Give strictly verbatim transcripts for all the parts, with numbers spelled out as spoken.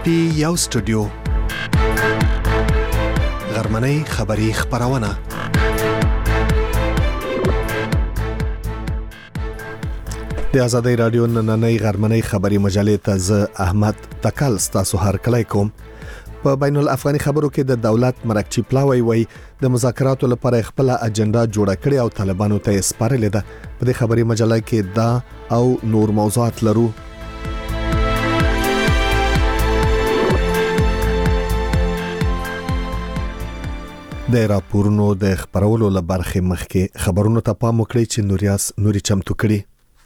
پی یو سټوډیو غرمنۍ خبری خبرونه د آزادۍ رادیو نننۍ غرمنۍ خبری مجلې ته ز احمد تکل تاسو هر کله کوم په بین الافغاني خبرو کې د دولت مرکچی پلاوی وای د مذاکراتو لپاره خپل اجنډا جوړه کړې او طالبانو ته سپارلې ده په دې خبری مجله کې دا او نور موضوعات لرو. د راپورونو د خبرولو لپاره مخکې خبرونو ته پام وکړئ چې نوریاس نوري چمتو کړي.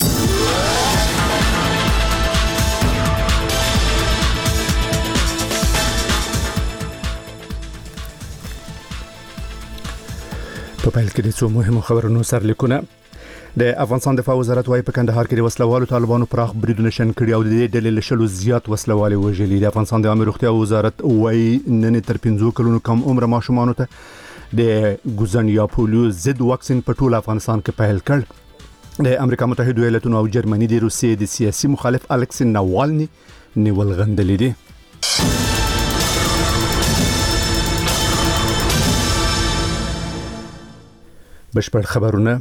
په پیل کې د څو مهمو خبرونو سرلیکونه. د افغانستان دفاع وزارت وايي په کندهار کې د وسلوالو طالبانو پراخ بریدونه شن کړي او د دې ډلې له شلو زیات وسلوالي وژلي. د افغانستان د عامه روغتیا وزارت وايي نن تر پنځو کلونو کم عمر ماشومانو ته د ګوزن یا پولیو ضد واکسین په ټول افغانستان کې پیل کړ. د امریکا متحده ایالاتونو او جرمني د روسیې د سیاسي مخالف الکسی ناوالني نیول غندلې دي. بشپړ خبرونه.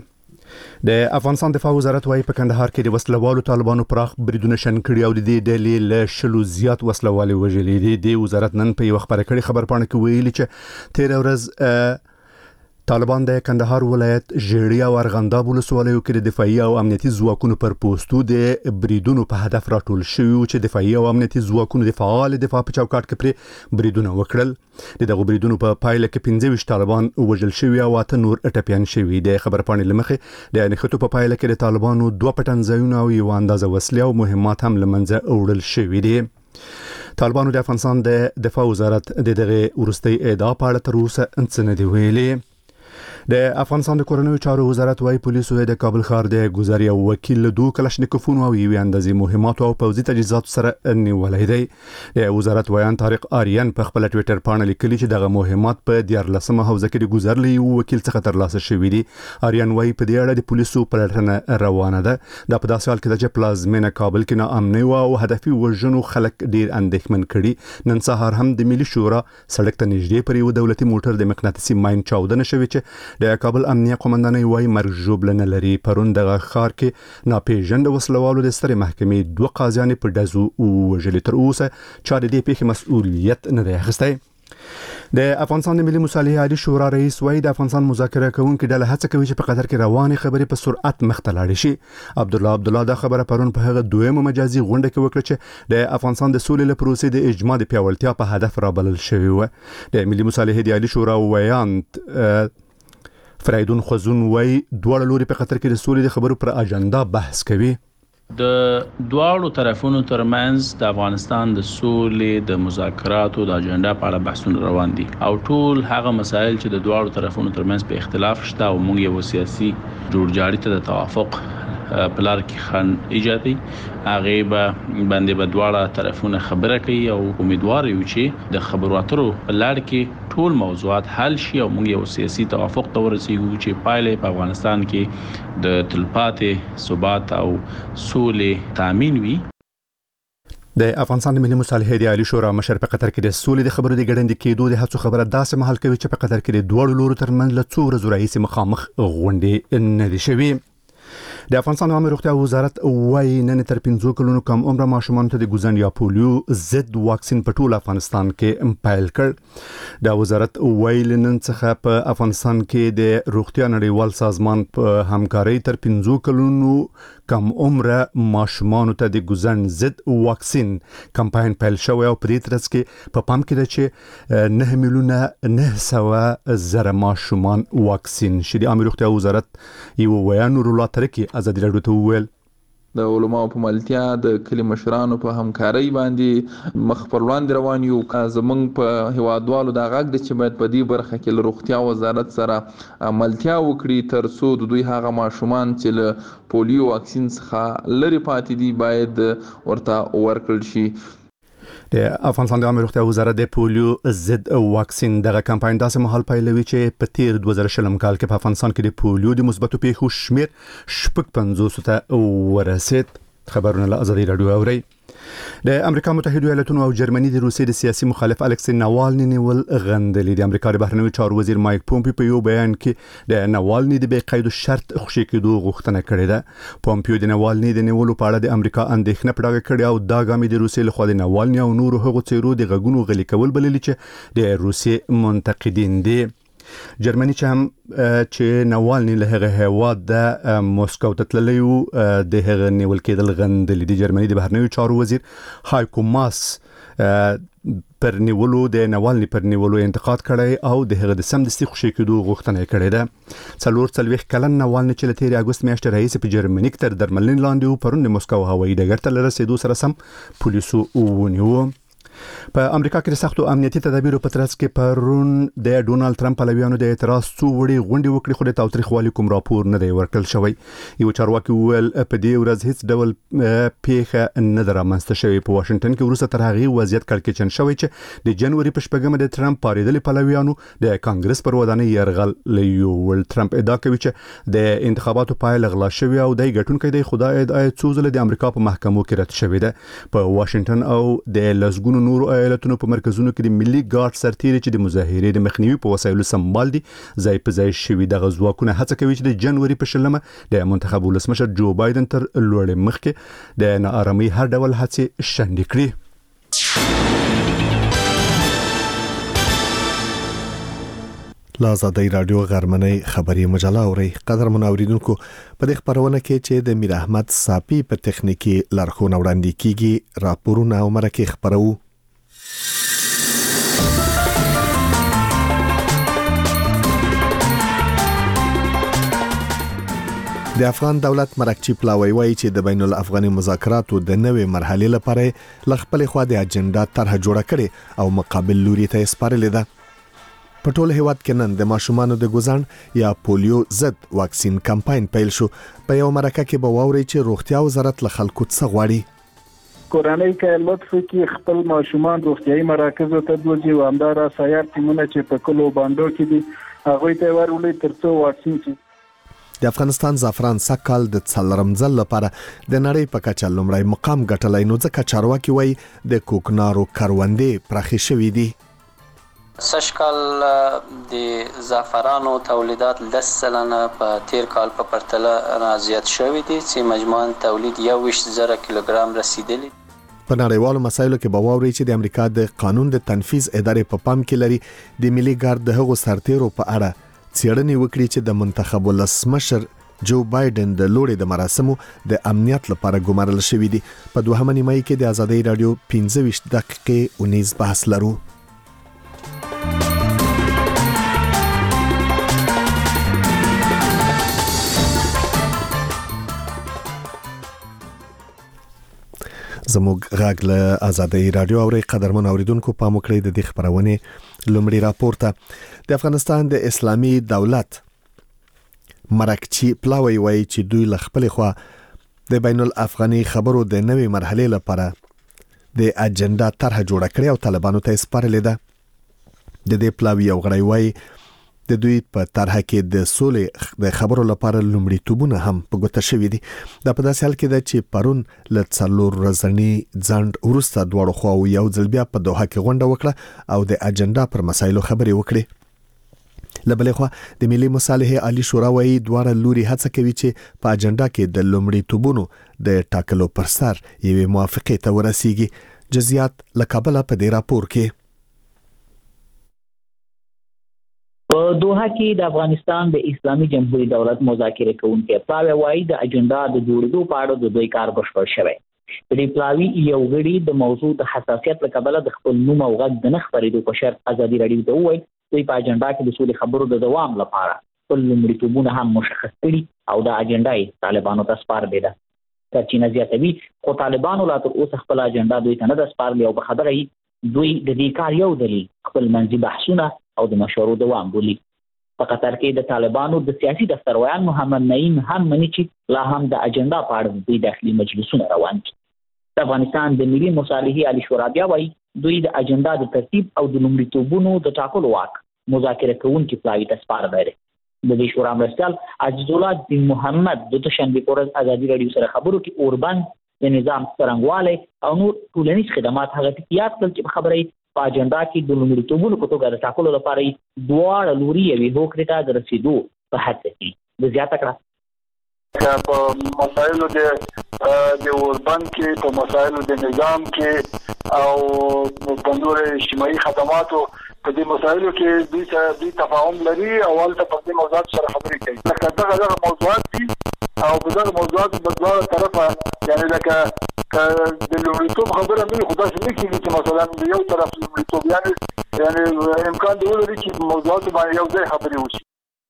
د افغانستان دفاع وزارت وايي په کندهار کې د وسلوالو طالبانو پراخ بریدونه شن کړي او د دې ډلې له شلو زیات وسلوالي وژلي دي. د وزارت نن په یو خبره کړي خبر پاڼه کې ویلي چې تیر ورځ طالبان د کندهار ولایت ژړیا او ارغنداب ولسوالیو کې د دفاعي او امنیتي ځواکونو پر پوسټو د بریدونو په هدف راټول شوی چې دفاعي او امنیتي ځواکونو د فعال دفاع په چوکاټ کې پر بریدونه وکړل. د دغه بریدونو په پایله کې پنځه ویشت طالبان وژل شوی او اته نور اټپیان شوی. د خبر پاڼې لمخې د انخټو په پایله کې د طالبانو دوه پټنځایونه او یو اندازه وسلې او مهمات هم لمنځه وړل شوی دي. طالبانو د افغانستان د دفاع وزارت د دغه ورستي ادعا په اړه تر اوسه څه نه دی ویلي. د افغانستان د کورنیو چارو وزارت وايي پولیسو د کابل ښار د ګذر یو وکیل له دوه کلاشنکوفونو او یو اندازې مهمات او پوځي تجهیزات سره نیولای دی. د وزارت ویان طارق آریان په خپل ټوئیټر باندې لیکلي چې دغه مهمات په دیارلسمه حوزه کې د ګذر له یو وکیل څخه ترلاسه شوي دي. آریان وايي په دې اړه د پولیسو پلټنه روانه ده. دا په داسې حال کې چې پلازمینه کابل کې ناامني او هدفي وژنو خلک ډیر اندېښمن کړي. نن سهار هم د ملي شورا سړک ته نږدې پر یو دولتي موټر د مقناطیسي ماین چاودنه شوې چې د کابل امنیه قومندانۍ وايي مرګ ژوبله نه لري. پرون دغه ښار کې ناپېژانده وسلوالو د سترې محکمې دوه قاضیان په ډزو وژلي. تر اوسه چا د دې پیښې مسؤلیت نه دی اخیستی. د افغانستان د ملي مصالحې عالی شورا رئیس وايي د افغانستان مذاکره کوونکي ډله هڅه کوي چې په قطر کې روانې خبرې په سرعت مخته لاړې شي. عبد الله عبد الله دا خبره پرون په هغه دویمه مجازي غونډه کې وکړه چې د افغانستان د سولې لپاره پروسې د اجماع د پیاوړتیا په هدف رابلل شوی و. د ملي مصالحې عالی شورا ویان فرایدون خوزون وای دوړ لوري په قطر کې د سولې د خبرو پر اجنډا بحث کوي. د دواړو طرفونو ترمنځ د افغانستان د سولې د مذاکراتو د اجنډا په اړه بحثونه روان دي او ټول هغه مسایل چې د دواړو طرفونو ترمنځ په اختلاف شته او موږ یو سیاسي جوړجاړي ته د توافق پلار کې خان ایجادي هغه به باندې به دواړه طرفونه خبره کوي او امیدوار یو چې د خبرو اترو په لړ کې ټول موضوعات حل شي او موږ یو سیاسي توافق ته ورسیږو چې پایله په افغانستان کې د تلپاتې ثبات او سولې تامین وي. د افغانستان د ملي مصالحې د عالی شورا مشر په قطر کې د سولې د خبرو د ګډنډ کېدو د هڅو خبره داسې مهال کوي چې په قطر کې د دوړو لورو ترمنځ له څو ورځې راهیسې مخامخ غونډې نه دي شوي. د افغانستان عامه روغتیا وزارت وايي نن تر پنځو کلونو کم عمر ماشومانو ته د ګوزن یا پولیو ضد واکسین په ټول افغانستان کې پیل کړ. د وزارت وايي نن څخه په افغانستان کې د روغتیا نړیوال سازمان په همکارۍ تر پنځو کلونو کم عمر ماشومانو ته د ګوزن ضد واکسین کمپاین پیل شوی او په دې ترڅ کې په پام کې ده چې نه میلیونه نه سوه زره ماشومان واکسین شي. د عامه روغتیا وزارت یو ویان نور الله ترکی ازادي راډیو ته وویل د علماء په ملتیا د کلی مشرانو په همکارۍ باندې مخ پر وړاندې روان یو. زمونږ په هیوادوالو دا غږ د چې باید په دې برخه کې له روغتیا وزارت سره ملتیا وکړي تر څو د دوی هغه ماشومان چې له پولیو واکسین څخه لري پاتې دي باید ورته ورکړل شي. د افغانستان د عامه روغتیا وزارت د پولیو ضد واکسین دغه کمپاین داسې مهال پیلوي چې په تیر دوه زره شلم کال کې په افغانستان کې د پولیو د مثبتو پیښو شمیر شپږ پنځوس ته ورسید. خبرونه له ازادي رادیو اوري. د امریکا متحده ایالاتونو او جرمني د روسیې د سیاسي مخالف الکسي ناوالني نیول غندلې. د امریکا د بهرنیو چارو وزیر مایک پومپیو په یو بیان کې د ناوالني د بې قید شرط خوشي کېدو غوښتنه کړې ده. پومپیو د ناوالني د نیولو په اړه د امریکا اندېښنه پټه کړې او دا ګامې د روسیې لخوا د ناوالني او نورو هغو څیرو د غږونو غلي کول بللي چې د روسیې منتقدین دي. جرمني چې هم چې ناوالني له هغه هیواد د موسکو ته تللی و د هغه نیول کېدل غندلې. د جرمني د بهرنیو چارو وزیر هایکو ماس پر نیولو د ناوالني پر نیولو انتقاد کړی او د هغه د سمدستي خوشي کېدو غوښتنه کړې ده. څلور څلوېښت کلن ناوالني چې له تېرې اګوست میاشتې راهیسې په جرمني کې تر درملنې لاندې و، پرون د موسکو هوایي ډګر ته له رسېدو سره سم پولیسو ونیو. په امریکا کې د سختو امنیتي تدابیرو په ترڅ کې پرون د ډونالد ترامپ پلویانو د اعتراض څو وړي غونډې وکړې، خو د تاوتریخوالي کوم راپور نه دی ورکړل شوی. یو چارواکي وویل په دې ورځ هیڅ ډول پیښه نه ده رامنځته شوې. په واشنگټن کې وروسته تر هغې وضعیت کړکېچن شوی چې د جنوري په شپږمه د ترامپ پارېدلي پلویانو د کانګرس پر ودانۍ یرغل لیول. ترامپ ادعا کوي چې د انتخاباتو پایله غلا شوې او د ګټونکي د خدای ادعا څو ځله د امریکا په محکمو کې رد شوې ده. په واشنگټن او د لسګونو نورو ایالتونو په مرکزونو کې د ملي ګارد سرتیري چې د مظاهرې د مخنیوي په وسایلو سمبال دي ځای په ځای شوي. دغه ځواکونه هڅه کوي چې د جنوري په شلمه د منتخب ولسمشر جو بایدن تر لوړې مخکې د ناارامۍ هر ډول هڅې شنډې کړي. لازادی رادیو غرمنۍ خبری مجله اوري. قدر منوریدونکو په دې خبرونه کې چې د میر احمد صافي په تخنیکی لارښوونه وړاندې کیږي راپورونه او مرکه خبرو. د افغان دولت مرکچی پلاوی وایي چې د بین الافغاني مذاکراتو د نوې مرحلې لپاره ل خپل خوا د اجنډا طرح جوړه کړي او مقابل لوري ته سپارلې ده. په ټول هیواد کې نن د ماشومانو د ګوزن یا پولیو ضد واکسین کمپاین پیل شو. په یو مرکه کې به واوري چې روغتیا وزارت له خلکو څخه غواړي کورنۍ کې لطف کې خپل ماشومان روغتيایي مراکزو ته دوزي او همدارا سیار ټیمونه چې په کلو باندې کې دي هغه ته ورولې ترڅو واکسین شي. د افغانستان زعفران سکهال د څلورم ځل لپاره د نړۍ په کچه لومړی مقام ګټلی، نو ځکه چارواکي وایي د کوکنارو کروندې پراخې شوې دي. سشکال د زعفرانو تولیدات لس سلنه په تیر کال په پرتله زیات شوی دي چې مجموعاً تولید یو ویشت زره کیلوګرام رسیدلی. په نړیوالو مسایلو کې به واوري چې د امریکا د قانون د تنفیذ ادارې په پام کې لري د ملي ګارد د هغو سرتیرو په اړه څېړنې وکړي چې د منتخب ولسمشر جو بایدن د لوړې د مراسمو د امنیت لپاره ګمارل شوي دي. په دوهمه نیمایي کې د ازادۍ رادیو پنځه ویشت دقیقې ونیز بحث لرو. زموږ غږ له ازادۍ رادیو اوري. قدرمن اوریدونکو پام وکړئ د دې خبرونه لومړی راپور ته. د افغانستان د اسلامي دولت مرکچی پلاوی وایي چې دوی له خپل خوا د بین الافغاني خبرو د نوې مرحلې لپاره د اجنډا طرح جوړه کړې او طالبانو ته سپارلې ده. د دې پلاوی یو غړی وایي د دوی په طرح کې د سولې د خبرو لپاره لومړیتوبونه هم په ګوته شوي دي. دا په داسې حال کې ده چې پرون له څلور ورځني ځنډ وروسته دواړو خواو یو ځل بیا په دوحه کې غونډه وکړه او د اجنډا پر مسایلو خبرې وکړې. له بلې خوا د ملي مصالحې عالی شورا وایي دواړه لوري هڅه کوي چې په اجنډا کې د لومړیتوبونو د ټاکلو پر سر یوې موافقې ته ورسیږي. جزئیات له کابل په دې راپور کې. په دوحه کې د افغانستان د اسلامي جمهوریت دولت مذاکره کوونکي پلاوی وایي د اجنډا د جوړېدو په اړه د دوی کار بشپړ شوی. د پلاوی یو غړي د موضوع د حساسیت له کبله د خپل نوم او غږ د نه خپرېدو په شرط ازادي رادیو ته وویل دوی په اجنډا کې د سولې خبرو د دوام لپاره خپل لومړیتوبونه هم مشخص کړي او د اجنډا یې طالبانو ته سپارلې ده. سرچینه زیاتوي خو طالبانو لا تر اوسه خپل اجنډا دوی ته نه ده سپارلې او په خبره یې دوی د دې کار یو دلیل خپل منځي بحثونه او د مشورو دوام بولي. په قطر کې د طالبانو د سیاسي دفترویان محمد نعیم هم مني چې لا هم د اجنډا په اړه دوی داخلي مجلسونه روان دي. د افغانستان د ملي مصالحې عالی شورا بیا وایي دوی د اجنډا د ترتیب او د لومړیتوبونو د ټاکلو واک مذاکره کوونکي پلاوي ته سپارلی دی. د دې شورا مرستیال عزیز الله دین محمد د دوشنبې په ورځ ازادي رادیو سره خبرو کې اوربند د نظام څرنګوالی او نور ټولنیز خدمات هغه ټکیات چې خبرې په اجنډا کې د لومړیتوبونو په توګه د ټاکلو لپاره دواړه لوري یوې هوکړې ته د رسیدو په هڅه کې د زیاته کړه په مسایلو د د اوربند کې په مسایلو د نظام کې او په نور اجتماعي خدماتو په دې مسایلو کې دوی ته دوی تفاهم لري او ولته په دې موضوعات سره خبرې کوي لکه دغه دغه موضوعات دي او په دغه موضوعات په دواړو طرفه یعنی لکه د لومړیتوب خبره مې خو داسې نه کېږي چې مثلا د یو طرف لومړیتوب یعنی یعنی امکان دی ولري چې موضوعات باندې یو ځای خبرې وشي.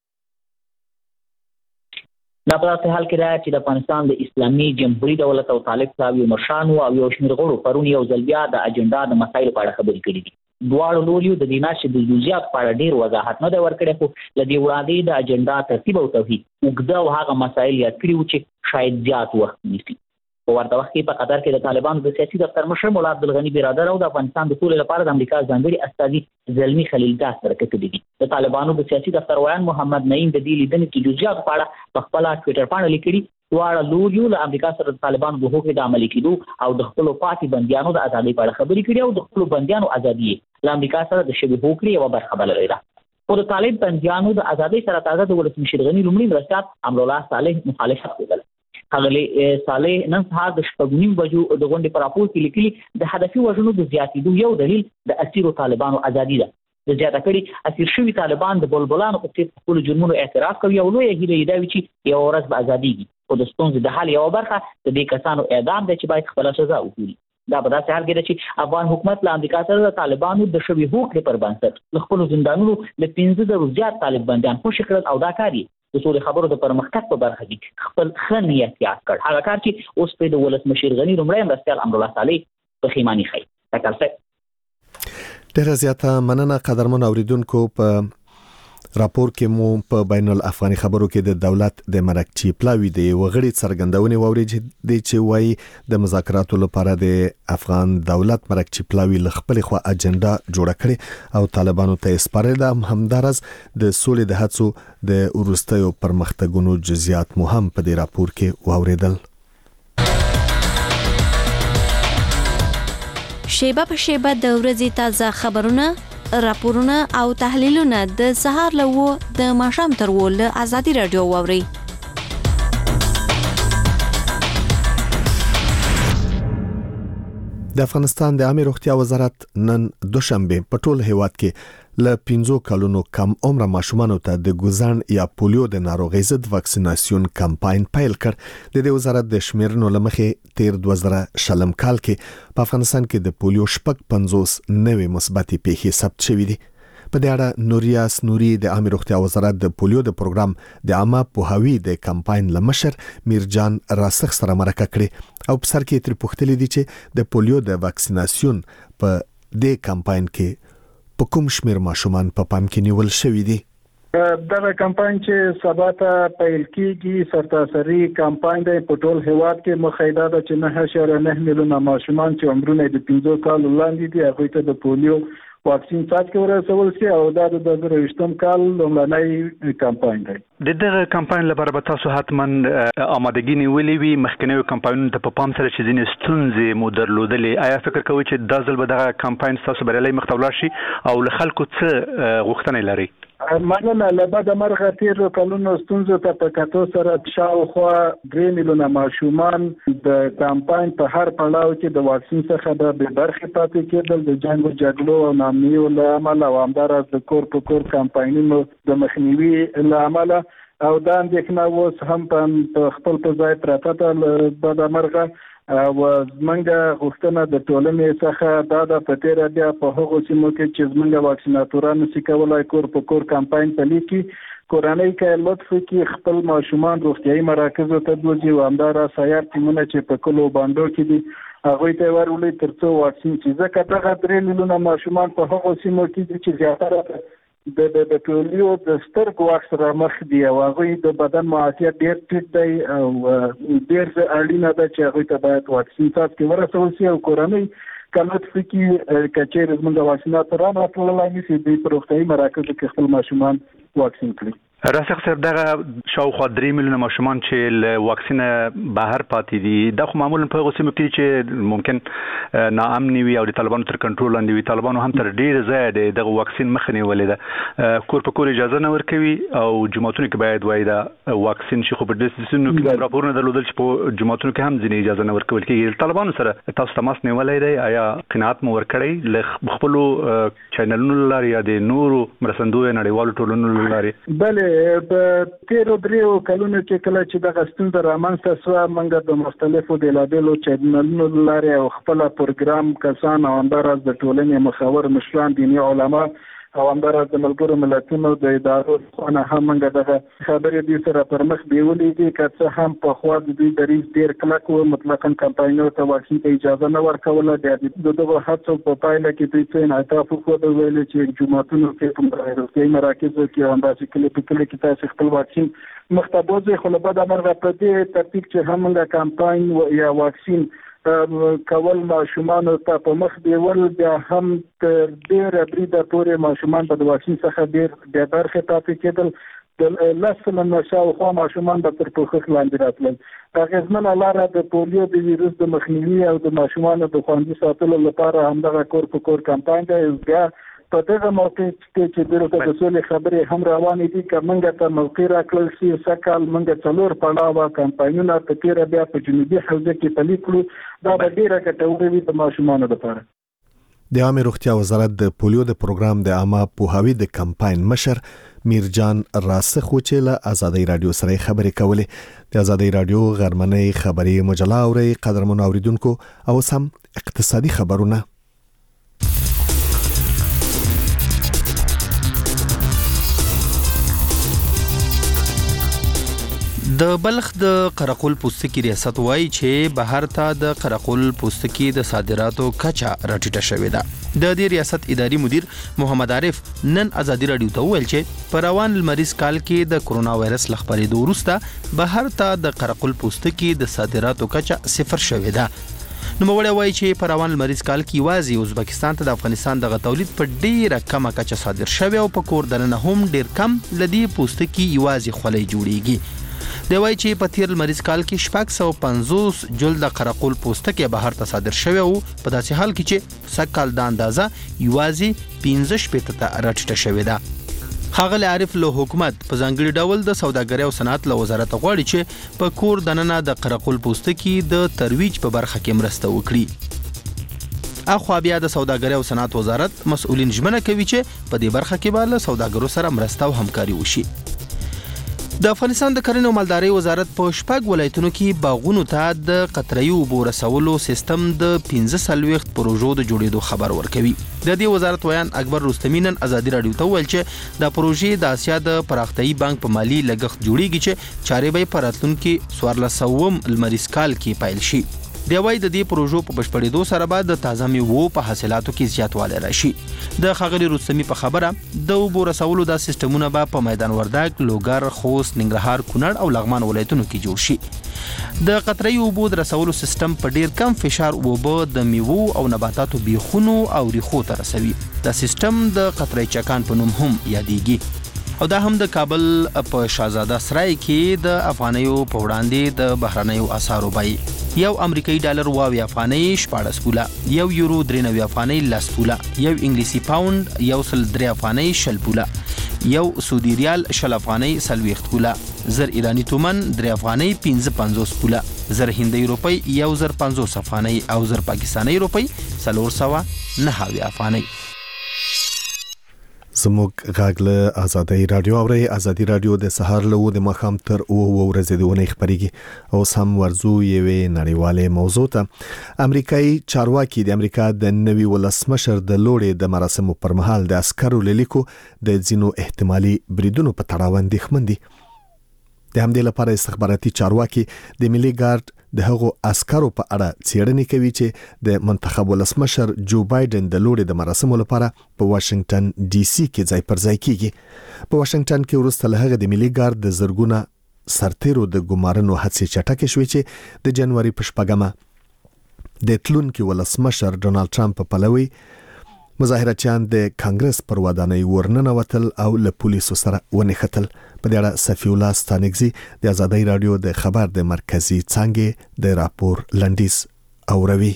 دا په داسې حال کې ده چې د افغانستان د اسلامي جمهوریت دولت او طالب صاحب مشرانو او یو شمېر غړو پرون یو ځل بیا د اجنډا د مسایلو په اړه خبرې کړې دي. دواړو لوریو د دې ناشې د جزئیات په اړه ډېر وضاحت نه دی ورکړی خو له دې وړاندې د اجنډا ترتیب او توحید اوږده او هغه مسایل یاد کړي وو چې شاید زیات وخت نیسي. په ورته وخت کې په قطر کې د طالبانو د سیاسي دفتر مشر مولا عبدالغني برادر او د افغانستان د سولې لپاره د امریکا ځانګړي استازي زلمي خلیلزاد سره کتلي دي. د طالبانو د سیاسي دفتر ویان محمد نعیم د دې لیدنې کې جزئیات په اړه په خپل ټوئیټر باندې لیکلي دواړه لوریو له امریکا سره د طالبانو د هوکړې د عملي کېدو او د خپلو پاتې بندیانو د ازادۍ په اړه خبرې کړي او د خپلو بندیانو ازادي له امریکا سره د شوې هوکړې یوه برخه بللې ده. خو د طالب بندیانو د ازادۍ سره تازه د ولسمشر غني لومړي مرستیال امرالله صالح مخالفت وکړه. هغه صالح نن سهار د شپږ نیم بجو د غونډې پر راپور کې لیکلي د هدفي وژنو د زیاتېدو یو دلیل د اسیرو طالبانو ازادي ده. د زیاته کړي اسیر شوي طالبان د بلبلانو په څېر په خپلو جرمونو اعتراف کوي او لویه هیله یې دا وي چې یوه ورځ به ازادېږي خو د ستونزې د حل یوه برخه د دې کسانو اعدام دی چې باید خپله سزا وګوري. دا په داسې حال کې ده چې افغان حکومت له امریکا سره د طالبانو د شوې هوکړې پر بنسټ له خپلو زندانونو له پنځه زرو زیات طالب بندیان خوشي کړل او دا کار یې د سولې خبرو د پرمختګ په برخه کې خپل ښه نیت یاد کړ. هغه کار چې اوس پرې د ولسمشر غني لومړی مرستیال امرالله صالح پښیماني ښیي. ټاکل شوی ډېره زیاته مننه قدرمن اوریدونکو. په راپور کې مو په بین الافغاني خبرو کې د دولت د مرکچی پلاوی د وغړي څرګندونې ووري چې وایي د مذاکراتو لپاره د افغان دولت مرکچی پلاوی ل خپل خو اجنډا جوړه کړې او طالبانو ته سپارل د همدارز د سولې د هڅو د ورستیو پرمختګونو جزئیات مو هم په دې راپور کې واوریدل. شیبه په شیبه د ورځې تازه خبرونه راپورونه او تحلیلونه د سهار له د ماښام تر ول ازادي رادیو واوري. د افغانستان د عامه روغتیا وزارت نن دوشنبه په ټول هیواد کې ل پنځو کلونو کم عمر ماشومانو ته د ګوزن یا پولیو د ناروغۍ ضد واکسیناسیون کمپاین پیل کړ. د دې وزارت د شمیرنو لمخې تیر دوه زره شلم کال کې په افغانستان کې د پولیو شپږ پنځوس نوې مثبتې پیښې ثبت شوې دي. په دې اړه نوریاس نوري د عامه روغتیا وزارت د پولیو د پروګرام د عامه پوهاوی د کمپاین لمشر میرجان راسخ سره مرکه کړې او په سر کې تر پوښتلې دي چې د پولیو د واکسیناسیون په دې کمپاین کې په کوم شمیر ماشومان په پام کې نیول شوې دي. دا کمپاین چې سبا ته پیل کیږي سرتاسري کمپاین دی په ټول هیواد کې مخایده ده چې نه اشاریه نه میلیونه ماشومان چې عمرونه د پنځه کال وړاندې دي هغه ته د پولیو واکسین څاڅکي ورسول شي او دا د دوه زره ویشتم کال لومړنی کمپاین دی. د دغه کمپاین لپاره به تاسو حتما آمادګي نیولې وي. مخکنیو کمپاینونو ته په پام سره چې ځینې ستونزې مو درلودلې، آیا فکر کوئ چې دا ځل به دغه کمپاین تاسو بریالي مخ ته ولاړ شي او له خلکو څه غوښتنې لري؟ مننه. له بعد مرغه تیر کلونو ستونزو ته په کتو سره شاوخوا درې میلیونه ماشومان د کمپاین په هر پړاو کې د واکسین څخه د بې برخې پاتې کېدل د جنګ او جګړو او ناامنیو له امله او همداراز د کور په کور کمپاینونو د مخنیوي له امله او دا اندېښنه اوس هم په خپل په ځای پرته ده. له بعد مرغه او زمونږ غوښتنه د ټولنې څخه دا د پتیره بیا په هغو سیمو کې چې زمونږ واکسیناتوران نشي کولای کور په کور کمپاین پلي کړي کورنۍ کې لطف وکړي خپل ماشومان روغتیايي مراکزو ته بوځي او همداراز سیار ټیمونه چې په کلو باندو کې دي هغوی ته ورولي ترڅو واکسین شي. ځکه دغه درې میلیونه ماشومان په هغو سیمو کې دي چې زیاتره د د د پولیو د سترګو واکس را مخ دی او هغوی د بدن معافیت ډېر ټیټ دی او ډېر اړینه ده چې هغوی ته باید واکسین څاڅکي ورسول شي او کورنۍ کله چې کچېر زموږ واکسیناتوران راټولولای نشي د روغتیايي مراکزو کې خپل ماشومان واکسین کړي. راسخ صاحب دغه شاوخوا درې میلیونه ماشومان چې له واکسین بهر پاتې دي د خو معمولا په غوسه مکتي چې ممکن ناامن وي او د طالبانو تر کنټرول لاندې وي. طالبانو هم تر ډیر ځای د واکسین مخ نه ولې ده کور په کور اجازه نه ورکوي او جماعتونو کې باید وای دا واکسین شي خو په دې سنو کې راپورونه درلودل چې په جماعتونو کې هم ځینې اجازه نه ورکول کېږي. طالبانو سره تاسو تماس نیولای دی آیا قناعت مو ورکړی له خپل چینلونو لاري یا د نورو مرستندوی نړیوالو ټولنو لاري؟ بله په تیرو دریو کلونو کې کله چې د غستون د رامنځته سو منګه د مختلفو دلایلو چینلونو لاري او خپل پروګرام کسان او اندراز د ټولنې مخاور مشران دیني علما او اندراز د ملګرو ملتونو د ادارو څخه هم منګه د خبرې د سره پر مخ بیولې دي که هم په خوا د دې دریز ډیر کلک او مطلقاً کمپاینونو ته واکسین ته اجازه نه ورکوله. د دغه هڅو په پایله کې دوی څه انعطاف وکړ ویل چې جماعتونو کې په روغتیايي مراکزو کې انداسې کلی په کلی کې تاسو خپل واکسین مختبوزه خو له بعد امر په دې ترتیب چې هم منګه کمپاین یا واکسین کول ماشومان ته په مخ دیول بیا هم تر ډیره بریده پورې ماشومان په واکسین څخه ډیر د برخه پاتې کېدل. د لسمه نشاو خو ماشومان به تر پوښښ لاندې راتلل. هغه ځمنه لاره د پولیو د ویروس د مخنیوي او د ماشومان د خوندي ساتلو لپاره همدغه کور په کور کمپاین دی. بیا په دغه موقع چې د روغتیا سولې خبرې هم روانې دي که منګه ته موقع راکړل شي سکهال منګه څلور پړاوه کمپاینونه په تیره بیا په جنوبي حوزه کې پلي کړو دا به ډیره ګټوره وي د ماشومانو لپاره. د عامه روغتیا وزارت د پولیو د پروګرام د عامه پوهاوي د کمپاین مشر میرجان راسخ چې له آزادۍ رادیو سره خبرې کولې. د آزادۍ رادیو غرمنۍ خبري مجله اوري قدرمن اوریدونکو او سم اقتصادي خبرونه. د بلخ د قرقل پوستکي ریاست وایي چې بهر ته د قرقل پوستکي د صادراتو کچا راټیټه شوې ده. د دې ریاست اداري مدیر محمد عارف نن آزادي رادیو ته ویل چې په روان لمریز کال کې د کرونا وایرس لخبرېدو وروسته بهر ته د قرقل پوستکي د صادراتو کچا صفر شوې ده. نو موړی وایي چې په روان لمریز کال کې یوازې ازبکستان ته د افغانستان دغه تولید په ډیره کمه کچه صادر شوی او په کور دننه هم ډیر کم لدی پوستکي یوازې خولۍ جوړیږي. دی وایي چې په تیر لمریز کال کې شپږ سوه پنځوس جلده قرقل پوستکي بهر ته صادر شوی او په داسې حال کې چې سږکال دا اندازه یوازې پنځه شپېته ته راټیټه شوې ده. ښاغلی عارف له حکومت په ځانګړي ډول د سوداګرۍ او صنعت له وزارت غواړي چې په کور دننه د قرقل پوستکي د ترویج په برخه کې مرسته وکړي. اخوا بیا د سوداګرۍ او صنعت وزارت مسؤلین ژمنه کوي چې په دې برخه کې به له سوداګرو سره مرسته او همکاري وشي. د افغانستان د کرنې او مالدارۍ وزارت په شپږ ولایتونو کې باغونو ته د قطره‌ي اوبو رسولو سیستم د پنځه څلوېښت پروژو د جوړېدو خبر ورکوي. د دې وزارت ویان اکبر رستمی نن آزادي رادیو ته وویل چې دا پروژې د اسیا د پراختیايي بانک په مالی لګښت جوړیږي چې چارې به په راتلونکي څوارلس سوم لمریز کال کې پیل شي. دی وایي د دې پروژو په بشپړېدو سره به د تازه میوو په حاصلاتو کې زیاتوالی راشي. د ښاغلي رستمی په خبره د اوبو رسولو دا سیستمونه به په میدان وردګ، لوګر، خوست، ننګرهار، کونړ او لغمان ولایتونو کې جوړ شي. د قطره‌ي اوبو د رسولو سیستم په ډیر کم فشار اوبه د میوو او نباتاتو بیخونو او ریښو ته رسوي. دا سیستم د قطره‌ي چکان په نوم هم یادېږي او دا هم د کابل په شاهزاده سرای کې د افغانیو په وړاندې د بهرنیو اسعارو بیې یو امریکایي ډالر واوی افغانۍ شپاړس پوله، یو یورو درې نوي افغانۍ لس پوله، یو انګلیسي پاوند یو سل درې افغانۍ شل پوله، یو سعودي ریال شل افغانۍ څلوېښت پوله، زر ایرانی تومن درې افغانۍ پنځه پنځوس پوله، زر هندۍ روپۍ یو زر پنځوس افغانۍ او زر پاکستانۍ روپۍ څلور سوه نهه اویا افغانۍ. زموږ غږ له آزادۍ رادیو اوري. آزادۍ رادیو د سهار له د مخام تر او ورځې د ونې خبريږي او سم ورزو یوې نړیواله موضوع ته. امریکایي چارواکي د امریکا د نوي ولسمشر د لوړې د مراسمو پر مهال د عسکرو لیکو د ځینو احتمالي بریدونو په تړاو اندېښمن دي. د همدې لپاره استخباراتي چارواکي د ملي ګارد د هغو عسکرو په اړه څېړنې کوي چې د منتخب ولسمشر جو بایدن د لوړې د مراسمو لپاره په واشنگټن ډي سي کې ځای پر ځای کیږي. په واشنگټن کې وروسته له هغه د ملي ګارد د زرګونه سرتیرو د ګمارنو هڅې چټکې شوې چې د جنوري په شپږمه د تلونکي ولسمشر ډونالد ټرمپ په پلوي مظاهرچیان د کانګرس پر ودانۍ ورننوتل او له پولیسو سره ونښتل. په دې اړه صفی الله ستانګزي د آزادۍ رادیو د خبر د مرکزی څنګه د راپور لنډیز اوروي.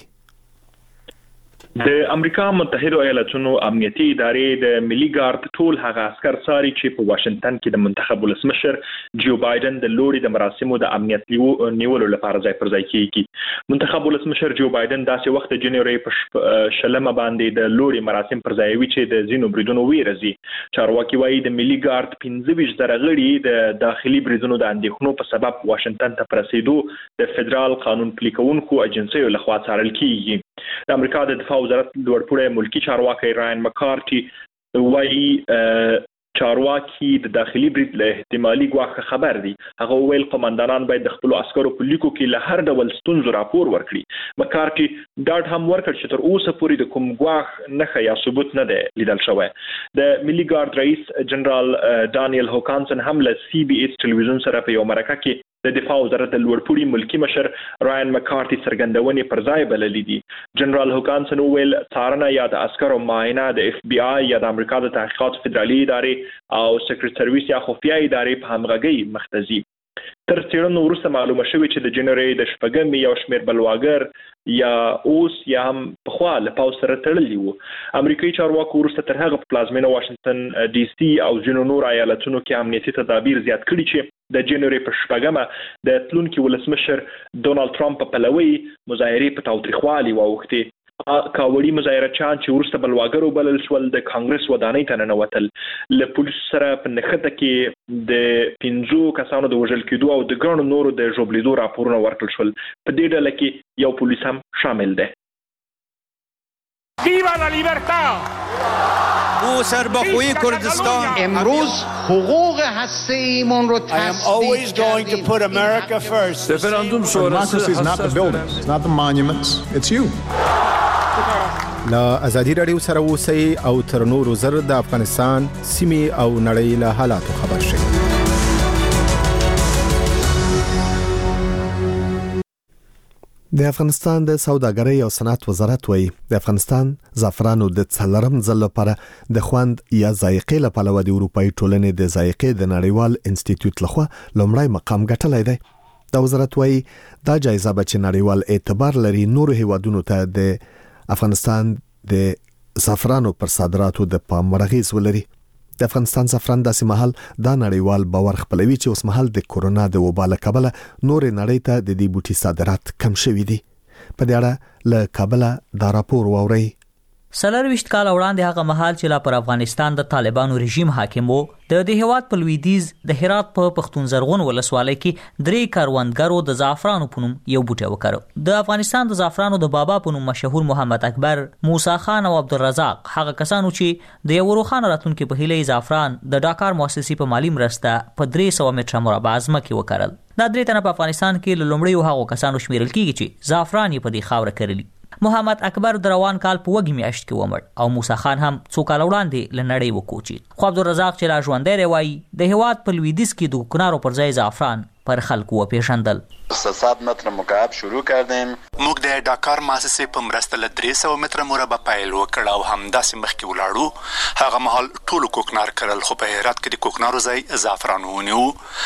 د امریکا متحده ایالاتونو امنیتي ادارې د ملي ګارد ټول هغه عسكر ساري چې په واشنگټن کې د منتخب ولسمشر جو بایدن د لوري د مراسمو د امنیت نیولو لپاره ځای پر ځای کیږي. منتخب ولسمشر جو بایدن داسې وخت د جنوري په شلمه باندې د لوري مراسم پر ځای وی چې د زینو بریدونو ویرزي. چارواکي وایي د ملي ګارد پنځه ویشت زره غړي د داخلي بریدونو د اندېښنو په سبب واشنگټن ته پرسیدو د فدرال قانون پلي کوونکو اجنسیو لخوا څارل کیږي. د امریکا د دفاع وزارت لوړپوړی ملکی چارواکي راین مکارتي وایي چارواکي د داخلي برید له احتمالي ګواښ خبر دي. هغه ویل قومندانان باید د خپل عسکرو په لیکو کې له هر ډول ستونزو راپور ورکړي. مکارتي ډاډ هم ورکړ چې تر اوسه پورې د کوم ګواښ نه یا ثبوت نه دی لیدل شوی. د ملي ګارد رئیس جنرال دانیل هوکانسن هم له سی بي ایس ټلویزیون سره په یو مرکه کې د دفاع وزارت د لوړپوړي ملکی مشر راین مکارتي څرګندونې پر ځای بللې دي. جنرال هوکانسن ویل څارنه یا د عسکرو معاینه د اف بي آی یا د امریکا د تحقیقات فدرالي ادارې او سیکرټ سرویس یا خفیه ادارې په همغږۍ مختزي. تر څېړنو وروسته معلومه شوې چې د جنوري د شپږمې یو شمېر بلواګر یا اوس یا هم پخوا له پاوز سره تړلي وو. امریکایي چارواکو وروسته تر هغه په پلازمینه واشنگټن ډي سي او ځینو نور ایالتونو کې امنیتي تدابیر زیات کړي چې د جنوري په شپږمه د تلونکي ولسمشر ډونالد ټرمپ په پلوي مظاهرې په تاوتریخوالي واوښتې. کاوړي مظاهرچیان چې ورسته بلواګرو بلل شول د کانګرس ودانۍ ته ننوتل. له پولیسو سره په نښته کې د پنځو کسانو د وژل کېدو او د ګڼو نورو د ژوبلیدو راپورونه ورکړل شول. په دې ډله کې یو پولیس هم شامل دی. ویوا لا لیبرتا او سربخوی کردستان امروز حقوق هسته‌ایمون رو تثبیت کردیم. رفراندوم شورای is not the buildings, it's not the monuments, it's you. لا ازادي رادیو سره اوسئ او تر نورو زر د افغانستان سیمې او نړۍ له حالاتو خبر شئ. د افغانستان د سوداګرۍ او صنعت وزارت وایي د افغانستان زعفرانو د څلورم ځل لپاره د خوند یا ذایقې لپاره د اروپאי ټولنې د ذایقې د نړیوال انسټیټیوټ لخوا لومړی مقام ګټلی دی. د وزارت وایي دا جایزه به چې نړیوال اعتبار لري نورو هیوادونو ته د افغانستان د زعفرانو پر صادراتو د پام ورغیز ولري. د افغانستان زعفران داسې مهال دا نړیوال باور خپلوي چې اوس مهال د کورونا د وبا له کبله نور نړۍ ته د دې بوټي صادرات کم شوي دي. په دې اړه له کابل دا راپور واورئ. سلر وشت کال وړاندې هغه مهال چې لا پر افغانستان د طالبانو رژیم حاکم وو د دې هواد په لویدیز د هرات په پښتون زرغون ولسوالۍ کې درې کاروانګرو د زعفرانو په نوم یو بوټی وکړ. د افغانستان د زعفرانو د بابا په نوم مشهور محمد اکبر، موسی خان او عبدالرزاق هغه کسانو چې د یو روخانه راتونکو په هیله زعفران د ډاکار مؤسسې په مالی مرسته په درې سوه متره مربع ځمکه وکړل. دا درې تنه په افغانستان کې له لومړیو هغو کسانو شمیرل کیږي چې زعفران یې په دې خاوره کرلی. محمد اکبر د روان کال په وګي میاشت کې ومړ او موسی خان هم څو کال وړاندې لنړۍ وکوچید. خو عبدالرزاق چې لا ژوندی دی وایي د هواد په لویدیځ کې د کوکنارو پر ځای زعفران پر خلکو وپیژندل. صد متر مکعب شروع کردیم. موږ د ډاکار مؤسسې په مرسته له درې سوه متره مربع پیل وکړ او همداسې مخکې ولاړو. هغه مهال ټولو کوکنار کرل خو په هرات کې د کوکنارو ځای زعفران ونیو.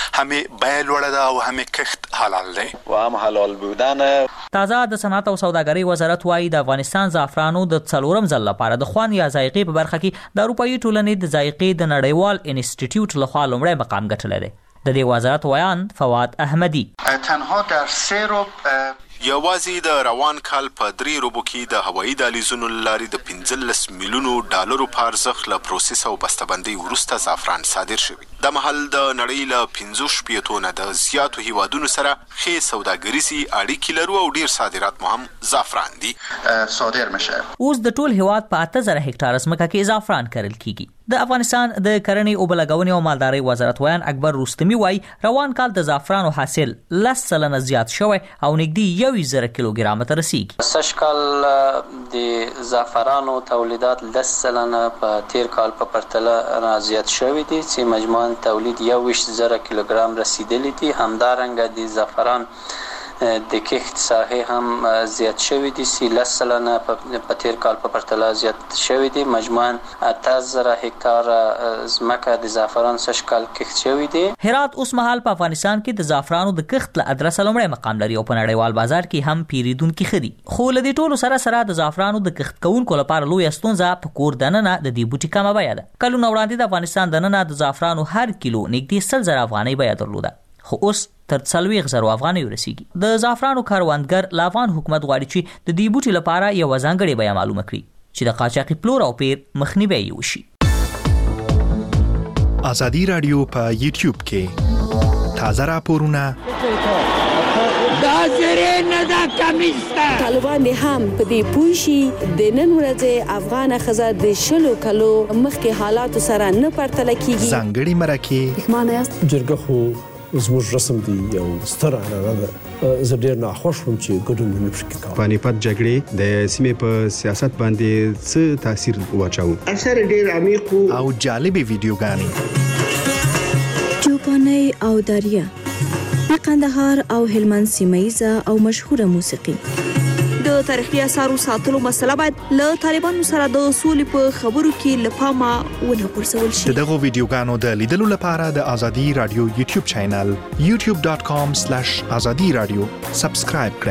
همې بیه لوړه ده او همې کښت حلال دی و هم حلال بودن. تازه د صنعت او سوداګرۍ وزارت وایي د افغانستان زعفرانو د څلورم ځل لپاره د خوند یا ذایقې په برخه کې د اروپאי ټولنې د ذایقې د نړیوال انسټیټیوټ لخوا لومړی مقام ګټلی دی. د دې وزارت ویان فواد احمدی تنها در سه رو یوازې د روان کال په درې روبو کې د هوایي دهلیزونو لارې د پنځلس میلیونو ډالرو په ارزښت له پروسس او بسته‌بندۍ وروسته زعفران صادر شوي. د مهال د نړۍ له پنځو شپېتو نه د زیاتو هیوادونو سره ښې سوداګریزي اړیکې لرو او ډیر صادرات مو هم زعفران دي صادر میشه. اوس د ټول هیواد په اته زره هکټار ځمکه کې زعفران کرل کیږي. د افغانستان د کرنې او بلګونې او مالدارۍ وزارت ویان اکبر رستمی وایي روان کال د زعفرانو حاصل لس سلنه زیات شوی او نږدې یو زره کیلوګرام ته رسیږي. سږ کال د زعفرانو تولیدات لس سلنه په تیر کال په پرتله زیات شوی دي چې مجموعاً تولید یو ویشت زره کیلوګرام رسیدلی دي. همدارنګه د زعفران د کښت ساحې هم زیات شوې دي، سی لس سلنه په تیر کال په پرتله زیات شوې دي. مجموعاً اته زره هکتار ځمکه د زعفران سږ کال کښت شوې دي. هرات اوس مهال په افغانستان کې د زعفرانو د کښت له ادرسه لومړی مقام لري او په نړیوال بازار کې هم پیریدونکي خدي. خو له دې ټولو سره سره د زعفرانو د کښت کوونکو لپاره لوی ستونزه په کور دننه د دې بوټي کمه بیه ده. کلونه وړاندې د افغانستان دننه د زعفرانو هر کیلو نږدې سل زره افغانۍ بیه درلوده، خو اوس تر څلوېښت زره افغانۍ ورسیږي. د زعفرانو کاروانګر له افغان حکومت غواړي چې د دې بوټي لپاره یو ځانګړې بیه معلومه کړي چې د قاچاقي پلور او پیر مخنیوی یې وشي. ازادي رادیو په یوټیوب کې تازه راپورونه دا زری نه دا کمیسته طالبان هم په دې پوښي د نن ورځې افغان خزر د شلو کلو مخکې حالات سره نه پرتل کیږي. ځانګړي مرکه معنی است جرګه خو زموږ رسم دی یو ستر عنعنه ده. زه ډېر ناخوښ وم چې ګډون نه پکې کوم. پانیپت جګړې د سیمې په سیاست باندې څه تاثیر واچاو؟ اثر ډېر عمیق او جالبې ویډیوګانې چوپاني او دریا د قندهار او هلمند سیمایزه او مشهوره موسیقي. د تاریخي اثارو ساتلو مسله باید له طالبانو سره د سولې په خبرو کې له پامه ونه غورځول شي. دغه ویډیوګانو د لیدلو لپاره د ازادي رادیو یوټیوب چینل یوټیوب ډاټ کام سلیش ازادي رادیو سبسکرایب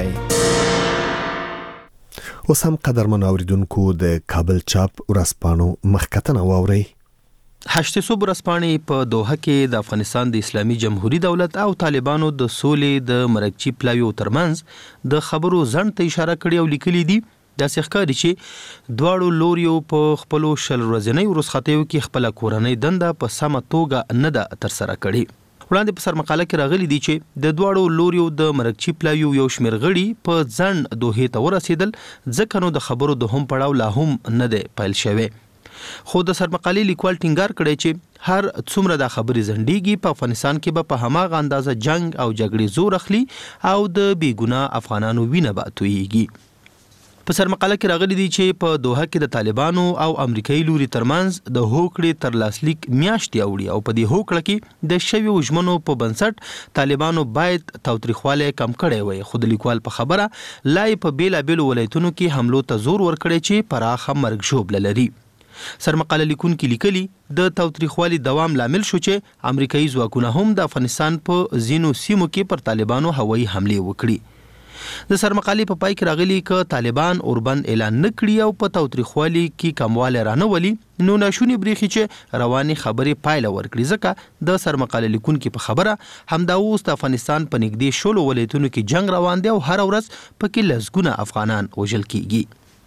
کړئ. اوس هم قدرمن اوریدونکو د کابل چاپ ورځپاڼو مخکتنه واورئ. هشت صوب ورځپاڼې په دوحه کې د افغانستان د اسلامي جمهوریت دولت او طالبانو د سولې د مرکچی پلاویو ترمنځ د خبرو ځنډ ته اشاره کړې او لیکلي دي داسې ښکاري چې دواړو لوریو په خپلو شل ورځنیو رخصتیو کې خپله کورنۍ دنده په سمه توګه نه ده ترسره کړې. وړاندې په سرمقاله کې راغلي دي چې د دواړو لوریو د مرکچی پلاویو یو شمېر غړي په ځنډ دوحې ته ورسېدل، ځکه نو د خبرو دوهم پړاو لا هم نه دی پیل شوی. خو د سرمقالې لیکوال ټینګار کړی چې هر څومره د خبرې ځنډېږي په افغانستان کې به په هماغه اندازه جنگ او جګړې زور اخلي او د بې ګناه افغانانو وینه به تویېږي. په سرمقاله کې راغلي دي چې په دوحه کې د طالبانو او امریکایي لوري ترمنځ د هوکړې تر لاسلیک میاشتې اوړي او په دې هوکړه کې د شویو ژمنو په بنسټ طالبانو باید تاوتریخوالی کم کړی وای، خو د لیکوال په خبره لا یې په بېلابېلو ولایتونو کې حملو ته زور ورکړی چې پراخه مرګ ژوبله لري. سرمقاله لیکونکي لیکلي د تاوتریخوالي دوام لامل شو چې امریکایي ځواکونه هم د افغانستان په ځینو سیمو کې پر طالبانو هوایي حملې وکړي. د سرمقالې په پای کې راغلي ک طالبان اوربند اعلان نه کړي او په تاوتریخوالي کې کموالی رانه ولي نو ناشونی بریخي چې رواني خبرې پایله ورکړي، ځکه د سرمقاله لیکونکي په خبره همدا اوس د افغانستان په نږدې شلو ولایتونو کې جنگ روان دی او هر ورځ پکې لسګونه افغانان وژل کیږي.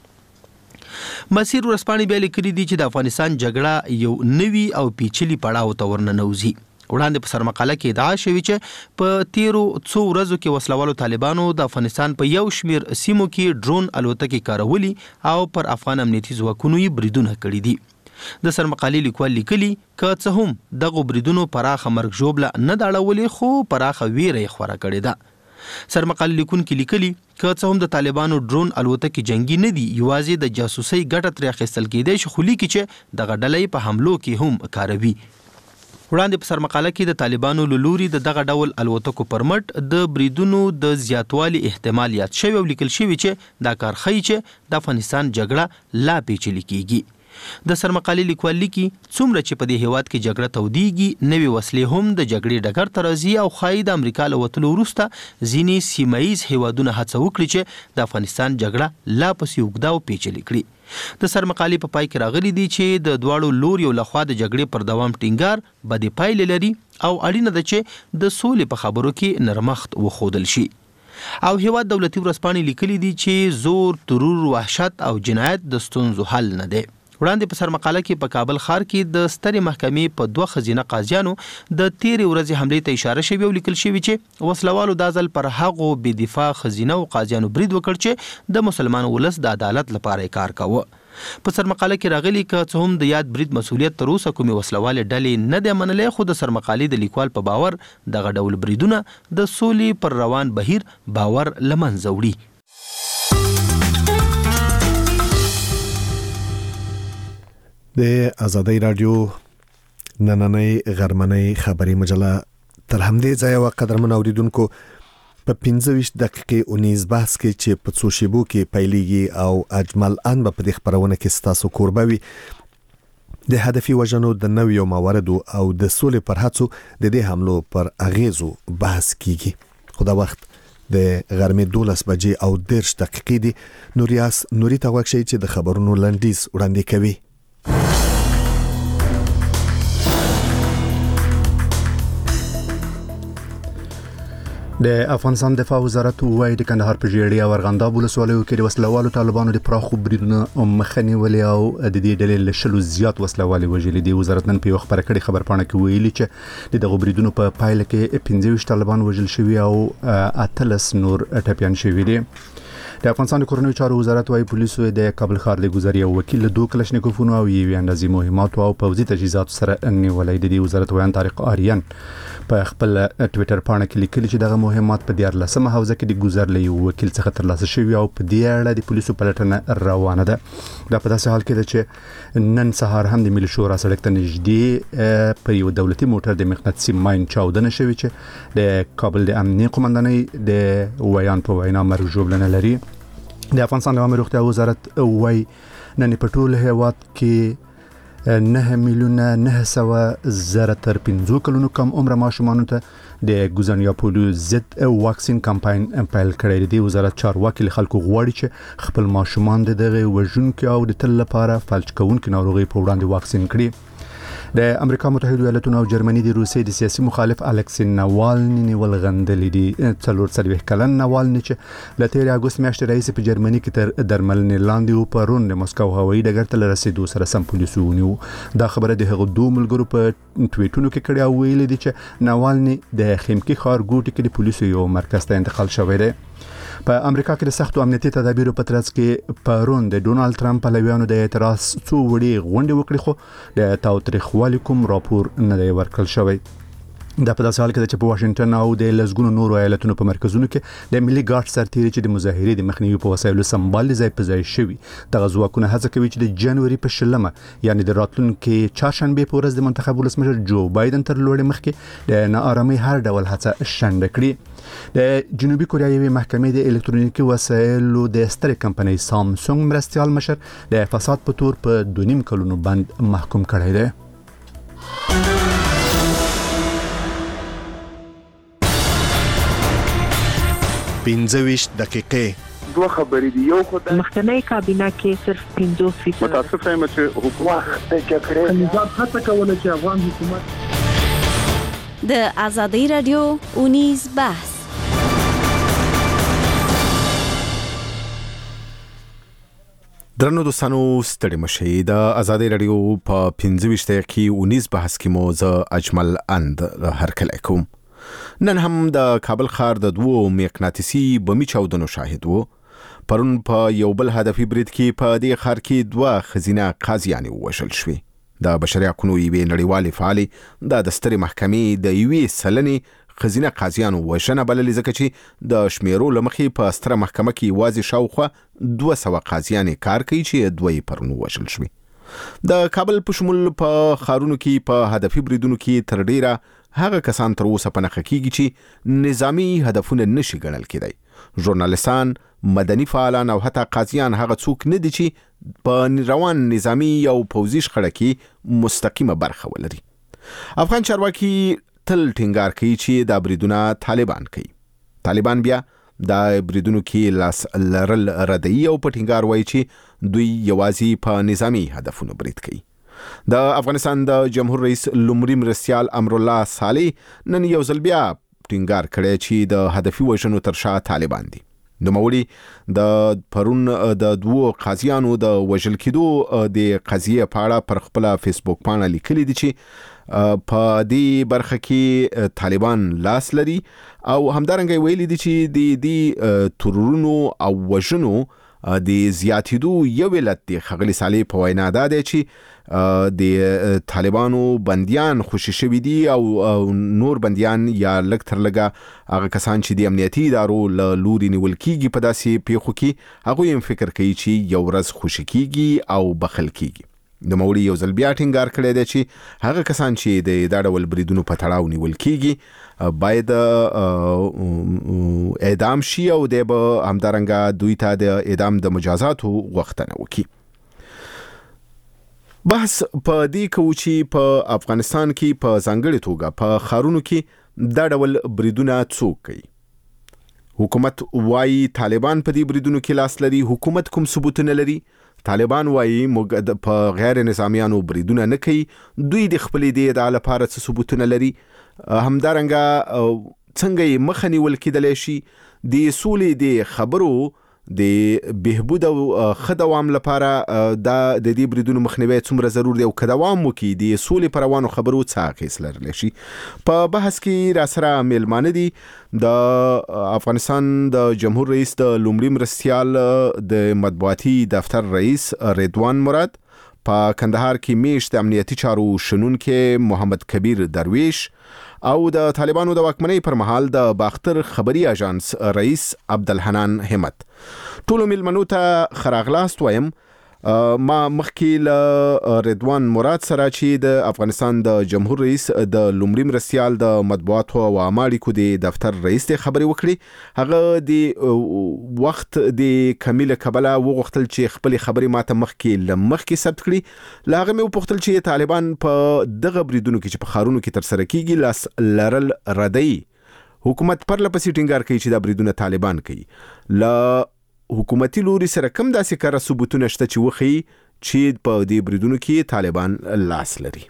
مسیر ورځپاڼې بیا لیکلي دي چې د افغانستان جګړه یو نوي او پیچلي پړاو ته ورننوځي. وړاندې په سرمقاله کې ادعا شوې چې په تیرو څو ورځو کې وسلوالو طالبانو د افغانستان په یو شمېر سیمو کې ډرون الوتکې کارولي او پر افغان امنیتي ځواکونو یې بریدونه کړي دي. د سرمقالې لیکوال لیکلي که څه هم دغو بریدونو پراخه مرګ ژوبله نه ده اړولې، خو پراخه ویره یې خوره کړې ده. سرمقاله لیکونکي لیکلي که څه هم د طالبانو ډرون الوتکې جنگي نه دي، یوازې د جاسوسۍ ګټه ترې اخیستل کېدی شي، خو لیکي چې دغه ډله په حملو کې هم کاروي. وړاندې په سرمقاله کې د طالبانو له لوري د دغه ډول الوتکو پر مټ د بریدونو د زیاتوالي احتمال یاد شوی او لیکل شوی چې دا کار ښیي چې د افغانستان جګړه لا پیچلې کیږي. د سرمقالې لیکوال لیکي څومره چې په دې هیواد کې جګړه تودېږي، نوې وسلې هم د جګړې ډګر ته راځي او ښایي د امریکا له وتلو وروسته ځینې سیمه ییز هیوادونه هڅه وکړي چې د افغانستان جګړه لا پسې اوږده او پیچلې کړي. د سرمقالې په پای کې راغلي دي چې د دواړو لوریو لخوا د جګړې پر دوام ټینګار بدې پایلې لري او اړینه ده چې د سولې په خبرو کې نرمښت وښودل شي. او هیواد دولتي ورځپاڼې لیکلي دي چې زور، ترور، وحشت او جنایت د ستونزو حل نه دی. وړاندې په سرمقاله کې په کابل ښار کې د سترې محکمې په دوه ښځینه قاضیانو د تیرې ورځې حملې ته اشاره شوې او لیکل شوي چې وسلوالو دا ځل پر هغو بې دفاع ښځینه او قاضیانو برید وکړ چې د مسلمان ولس د عدالت لپاره کار کاوه. په سرمقاله کې راغلي که څه هم د یاد برید مسؤلیت تر اوسه کومې وسلوالې ډلې نه دی منلی، خو د سرمقالې د لیکوال په باور دغه ډول بریدونه د سولې پر روان بهیر باور له منځه وړي. د ازادي رادیو نننۍ غرمنۍ خبري مجله تر همدې ځایه و قدرمن اوریدونکو په پنځه ویشت دقیقې اونیز بحث کې چې په څو شیبو کې پیلېږي او اجمل ان په دې خبرونه کې ستاسو کوربوي د هدفي وژنو د نویو مواردو او د سولې پر هڅو د دې حملو پر اغیزو بحث کیږي. خو دا وخت د غرمې دولس بجې او دېرش دقیقې دي. نوریاس نوري ته وکشي چې د خبرونو لنډیز وړاندې کوي. د افغانستان دفاع وزارت وایي د کندهار په ژیړی او ارغنداب ولسوالیو کې د وسلوالو طالبانو د پراخو بریدونو مخنی ولې او د دې ډلې له شلو زیات وسلوالي وژلي دي. وزارت نن په خبره کړي خبرپاڼه کې ویلي چې د دغه بریدونو په پایله کې پنځه ویشت طالبان وژل شوي او اتلس نور ټپيان شوي دي. د افغانستان کورنیو چارو وزارت وايي پولیسو د کابل ښار د گزاري وکیل له دوه کلشنکوفونو او یوې اندازې مهمات او پوځي تجهیزات سره نیولې دي. د وزارت ویان طارق آریان په خپل ټوئیټر باندې کې لیکلي چې دغه مهمات په دیار لسمه حوزه کې د گزار له وکیل څخه ترلاسه شوی او په دې اړه د پولیسو پلټنه روانه ده. دا په داسې حال کې ده چې نن سهار هم د ملي شورا سړک ته نږدې پر یو دولتي موټر د مقناطیسي ماین چاودنه شوې چې د کابل د امنیتي قومندانۍ د ویان په وینا مرګ ژوبلنه لري. د افغانستان د عامه روغتیا وزارت وايي نن په ټول هیواد کې نه میلیونه نه سوه زره تر پنځه کلونو کم عمر ماشومانو ته د ګوزانیا پولیو ضد واکسین کمپاین پیل کړی دی. وزارت چارواکي له خلکو غواړي چې خپل ماشومان د دغه وژونکو او د تل لپاره فلج کوونکو ناروغي په وړاندې واکسین کړي. د امریکا متحده ایالاتونو او جرمني د روسیې د سیاسي مخالف الکسی ناوالني نیول غندلې دي. څلور څلوېښت کلن ناوالني چې له تیر اګوست میاشتې راهیسې په جرمني کې تر درملنې لاندې و پرون د مسکو هوایي ډګر ته له رسېدو سره سم پولیسو ونیو. دا خبره د هغو دوه ملګرو په ټویټونو کې کړې او ویلي دي چې ناوالني د خیمکي ښار ګوټي کې د پولیسو یو مرکز ته انتقال شوی دی. په امریکا کې د سختو امنیتي تدابیرو په ترڅ کې پرون د ډونالد ټرمپ پلویانو د اعتراض څو وړي غونډې وکړې خو د تاوتریخوالي کوم راپور نه دی ورکړل شوی. دا په داسې حال کې چې په واشنگټن او د لزګونو نورو ایالتونو په مرکزونو کې د ملي ګارد سرتیري چې د مظاهرې د مخنیوي په وسایلو سمبال ځای په ځای شوي. دغه ځواکونه هڅه کوي چې د جنوري په شلمه یعنی د راتلونکي چهارشنبې په ورځ د منتخب ولسمشر جو بایدن تر لوړې مخکې د ناارامۍ هر ډول هڅه شنډه کړي. د جنوبي کوریا یوې محکمې د الکترونیکي وسایلو د سترې کمپنۍ سامسونګ مرستيال مشر د فساد په تور په دوه نیم کلونو بند محکوم کړی دی. پنځه ویشت دقیقې دوه خبرې دي. یو خدای مخکنی کابینه کې صرف پنځه فیصد متاسف یم چې حکومت د جګړې نظام هڅه کوله چې افغان حکومت د آزادۍ رادیو اونیز بحث. درنو دوستانو ستړي مشئ. د آزادۍ رادیو په پنځه ویشت دقیقې اونیز بحث کې مو زه اجمل اند هرکلی کوم. نن هم د کابل ښار د دوو مقناطیسي بمي چاودنو شاهد وو. پرون په یو بل هدفي برید کې په دې ښار کې دوه ښځینه قاضیانې ووژل شوې. د بشري حقونو یوې نړیوالې فعالې د سترې محکمې د یوې سلنې ښځینه قاضیانو وژنه بللې ځکه چې د شمیرو له مخې په ستره محکمه کې یوازې شاوخوا دوه سوه قاضیانې کار کوي چې دوه یې پرون ووژل شوې. د کابل په شمول په ښارونو کې په هدفي بریدونو کې تر ډیره هغه کسان تر اوسه په نښه کیږي چې نظامی هدفونه نشي ګڼل کېدای. ژورنالستان، مدني فعالان او حتی قاضیان هغه څوک نه دي چې په روان نظامی او پوځي شخړه کې مستقیمه برخه ولري. افغان چارواکي تل ټینګار کوي چې دا بریدونه طالبان کوي. طالبان بیا دا بریدونو کې لاس لرل ردی او په ټینګار وایي چې دوی یوازې په نظامی هدفونو برید کوي. د افغانستان د جمهور رئیس لومړي مرستيال امرالله صالح نن یو ځل بیا ټینګار کړی چې د هدفي وژنو تر شا طالبان دي. نوموړي د پرون د دوو قاضیانو د وژل کېدو د قضیې په اړه پر خپل فیسبوک باندې لیکلي دي چې په دې برخه کې طالبان لاس لري او همدارنګه ویلي دي چې د دې ترورونو او وژنو د زیاتېدو یو علت دی. ښاغلي صالح په وینا دا دی چې د طالبانو بندیان خوشي شوي دي او نور بندیان یا لږ تر لږه هغه کسان چې د امنیتي ادارو له لوري نیول کیږي په داسې پیښو کې هغوی هم فکر کوي چې یو ورځ خوشي کیږي او بخښل کیږي. د مولوي یو ځل بیا ټینګار کړی دی چې هغه کسان چې د دا ډول بریدونو په تړاو نیول کیږي باید اعدام شي او د همدارنګه دوی ته د اعدام د مجازاتو غوښتنه وکړي. بحث په دې کوو چې په افغانستان کې په ځانګړې توګه په ښارونو کې دا ډول بریدونه څوک کوي. حکومت وايي طالبان په دې بریدونو کې لاس لري. حکومت کوم ثبوتونه لري؟ طالبان وايي موږ په غیر نظامیانو بریدونه نه کوي. دوی د خپلې د ادعا لپاره څه ثبوتونه لري؟ همدارنګه څنګه یې مخه نیول کېدلی شي؟ د سولې د خبرو د بهبود او ښه دوام لپاره دا د دې بریدونو مخنیوی څومره ضرور دی او که دوام وکړي د سولې په روانو خبرو څه اغېز لرلی شي؟ په بحث کې راسره میلمانه دي د افغانستان د جمهور رئیس د لومړي مرستیال د مطبوعاتي دفتر رئیس رضوان مراد، په کندهار کې میشت د امنیتي چارو شنونکي محمد کبیر درویش او د طالبانو د واکمنۍ پر مهال د باختر خبري اژانس رئیس عبدالحنان همت. ټولو میلمنو ته ښه راغلاست وایم. ما مخکې له رضوان مراد سره چې د افغانستان د جمهور رئیس د لومړي مرستیال د مطبوعاتو او عامه اړیکو د دفتر رئیس ته خبرې وکړې. هغه د وخت د کمی له کبله وغوښتل چې خپلې خبرې ماته مخکې له مخکې ثبت کړي. له هغه مې وپوښتل چې طالبان په دغه بریدونو کې چې په ښارونو کې ترسره کیږي لاس لرل ردی. حکومت پرله پسې ټینګار کوي چې دا بریدونه طالبان کوي. له حکومتي لوري سره کم داسې کار ثبوتونه شته چې وخی چې په دې بریدونو کې طالبان لاس لري؟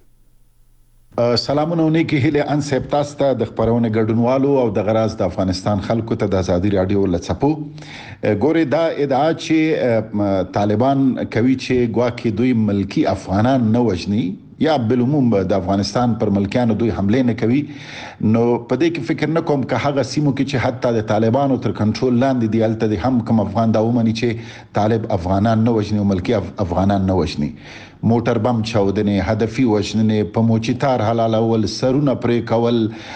سلامونه ونیکي هیله ان سپتاسته د خبرونه ګډونوالو او د غراز د افغانستان خلکو ته د ازادي رادیو لڅپو ګوري دا ادعا چې طالبان کوي چې ګواکې دوی ملکی افغانان نه وژني یا بالعموم د افغانستان پر ملکیانو دوی حمله نه کوي. نو په دې کې فکر نه کوم که هغه سیمو کې چې حتی د طالبانو تر کنټرول لاندې دی الته د هم کوم افغان دا ومني چې طالب افغانان نه وژني او ملکی افغانان نه وژني. موټر بم چاودنې، هدفي وژنې، په موچیتار حلالول، سرونه پرې کول،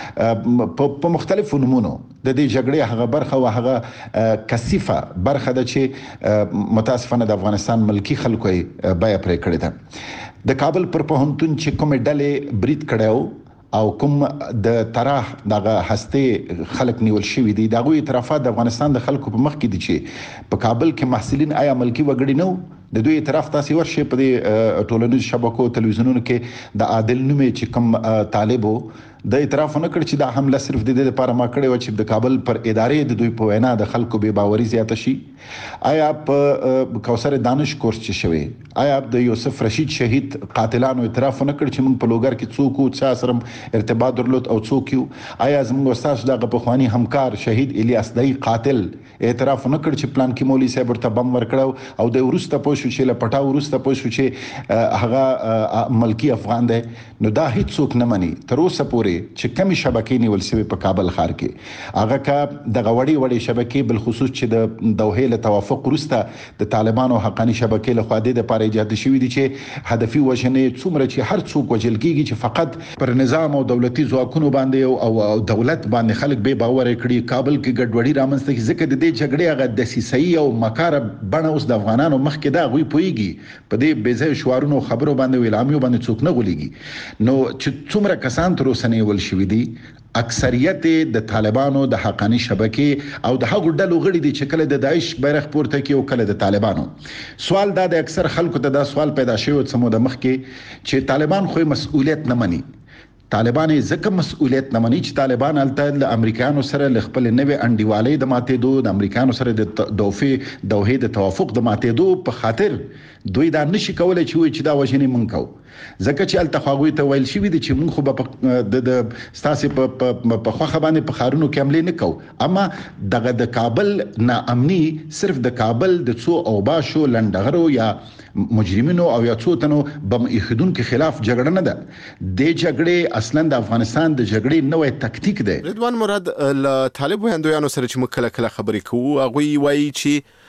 په مختلفو نمونو د دې جګړې هغه برخه او هغه کثیفه برخه ده چې متاسفانه د افغانستان ملکی خلکو یې بیا پرې کړې ده. د کابل پر پوهنتون چې کومه ډلې برید کړو او کوم د طرح دغه هسته خلک نیول شوی دي دغه اعترافات د افغانستان د خلکو په مخ کې دي چې په کابل کې محصلین آیا ملکی وګړي نو د دوی اعتراف تاسو ورشي په ټولنیزو شبکو تلویزیونونو کې د عادل نومې چې کوم طالبو د اعتراف نه کړ چې دا حمله صرف د دې لپاره ما کړې و چې د کابل پر ادارې د دوی په وینا د خلکو به باوري زیاته شي. آیا په کوثر دانش کورس چې شوی، آیا د یوسف رشید شهید قاتلانو اعتراف نه کړ چې موږ په لوګر کې څوک او چا سره ارتباط درلود او څوک یو؟ آیا زموږ استاد دغه پخوانی همکار شهید الیاس دای قاتل اعتراف نه کړ چې پلان کې مولوی صاحب ورته بم ورکړو او د ورسته پوښو چې له پټاو ورسته پوښو چې هغه ملکی افغان دی؟ نو دا هیڅ څوک نه مني. تر اوسه پورې چې کمی شبکې نیول شوی په کابل ښار کې هغه کا د غوړی وړي شبکې بل خصوص چې د دوحې له توافق وروسته د طالبانو حقانی شبکې له خوا د لپاره ایجاد شوی دي چې هدفي وژنې څومره چې هر څوک وجل کیږي چې فقط پر نظام او دولتي ځواکونو باندې او دولت باندې خلک به باور کړي. کابل کې ګډوډي رامنځته کی ځکه د دې جګړې هغه د سیسي او مکار بڼه اوس د افغانانو مخ کې دا غوي پويږي په دې بيځه شوارونو خبرو باندې ویلامي باندې څوک نه غولېږي. نو چې څومره کسان تر اوسه نیول شوی دي اکثریت د طالبانو د حقانی شبکې او د هغو ډلو غړي دي چې کله د داعش بیرغ پورته کوي او کله د طالبانو. سوال دا د اکثر خلکو ته دا سوال پیدا شوی سمو د مخ کې چې طالبان خو مسؤلیت نه مني. طالبان ځکه مسؤلیت نه مني چې طالبان الته د امریکایانو سره ل خپل نوې انډیوالۍ د ماتېدو د امریکایانو سره د دوفي دوحې د توافق د ماتېدو په خاطر دوی دا نشي کولای چې وي چې دا وژنې مونږ کوو. ځکه چې الته خواږوي ته ویل شوی دي چې مونږ خو د ستاسو په په خوخه باندې په خارونو کې حمله نه کوو، اما دغه د کابل ناامني صرف د کابل د څو اوباشو لنډغرو یا مجرمینو او یا څو تنو بم ایښودونکو خلاف جګړه نه ده. د جګړې اصلا د افغانستان د جګړې نوې تکتیک ده. رضوان مراد ل طالب هندویانو سره چې مکله کله خبرې کوو هغه وایي چې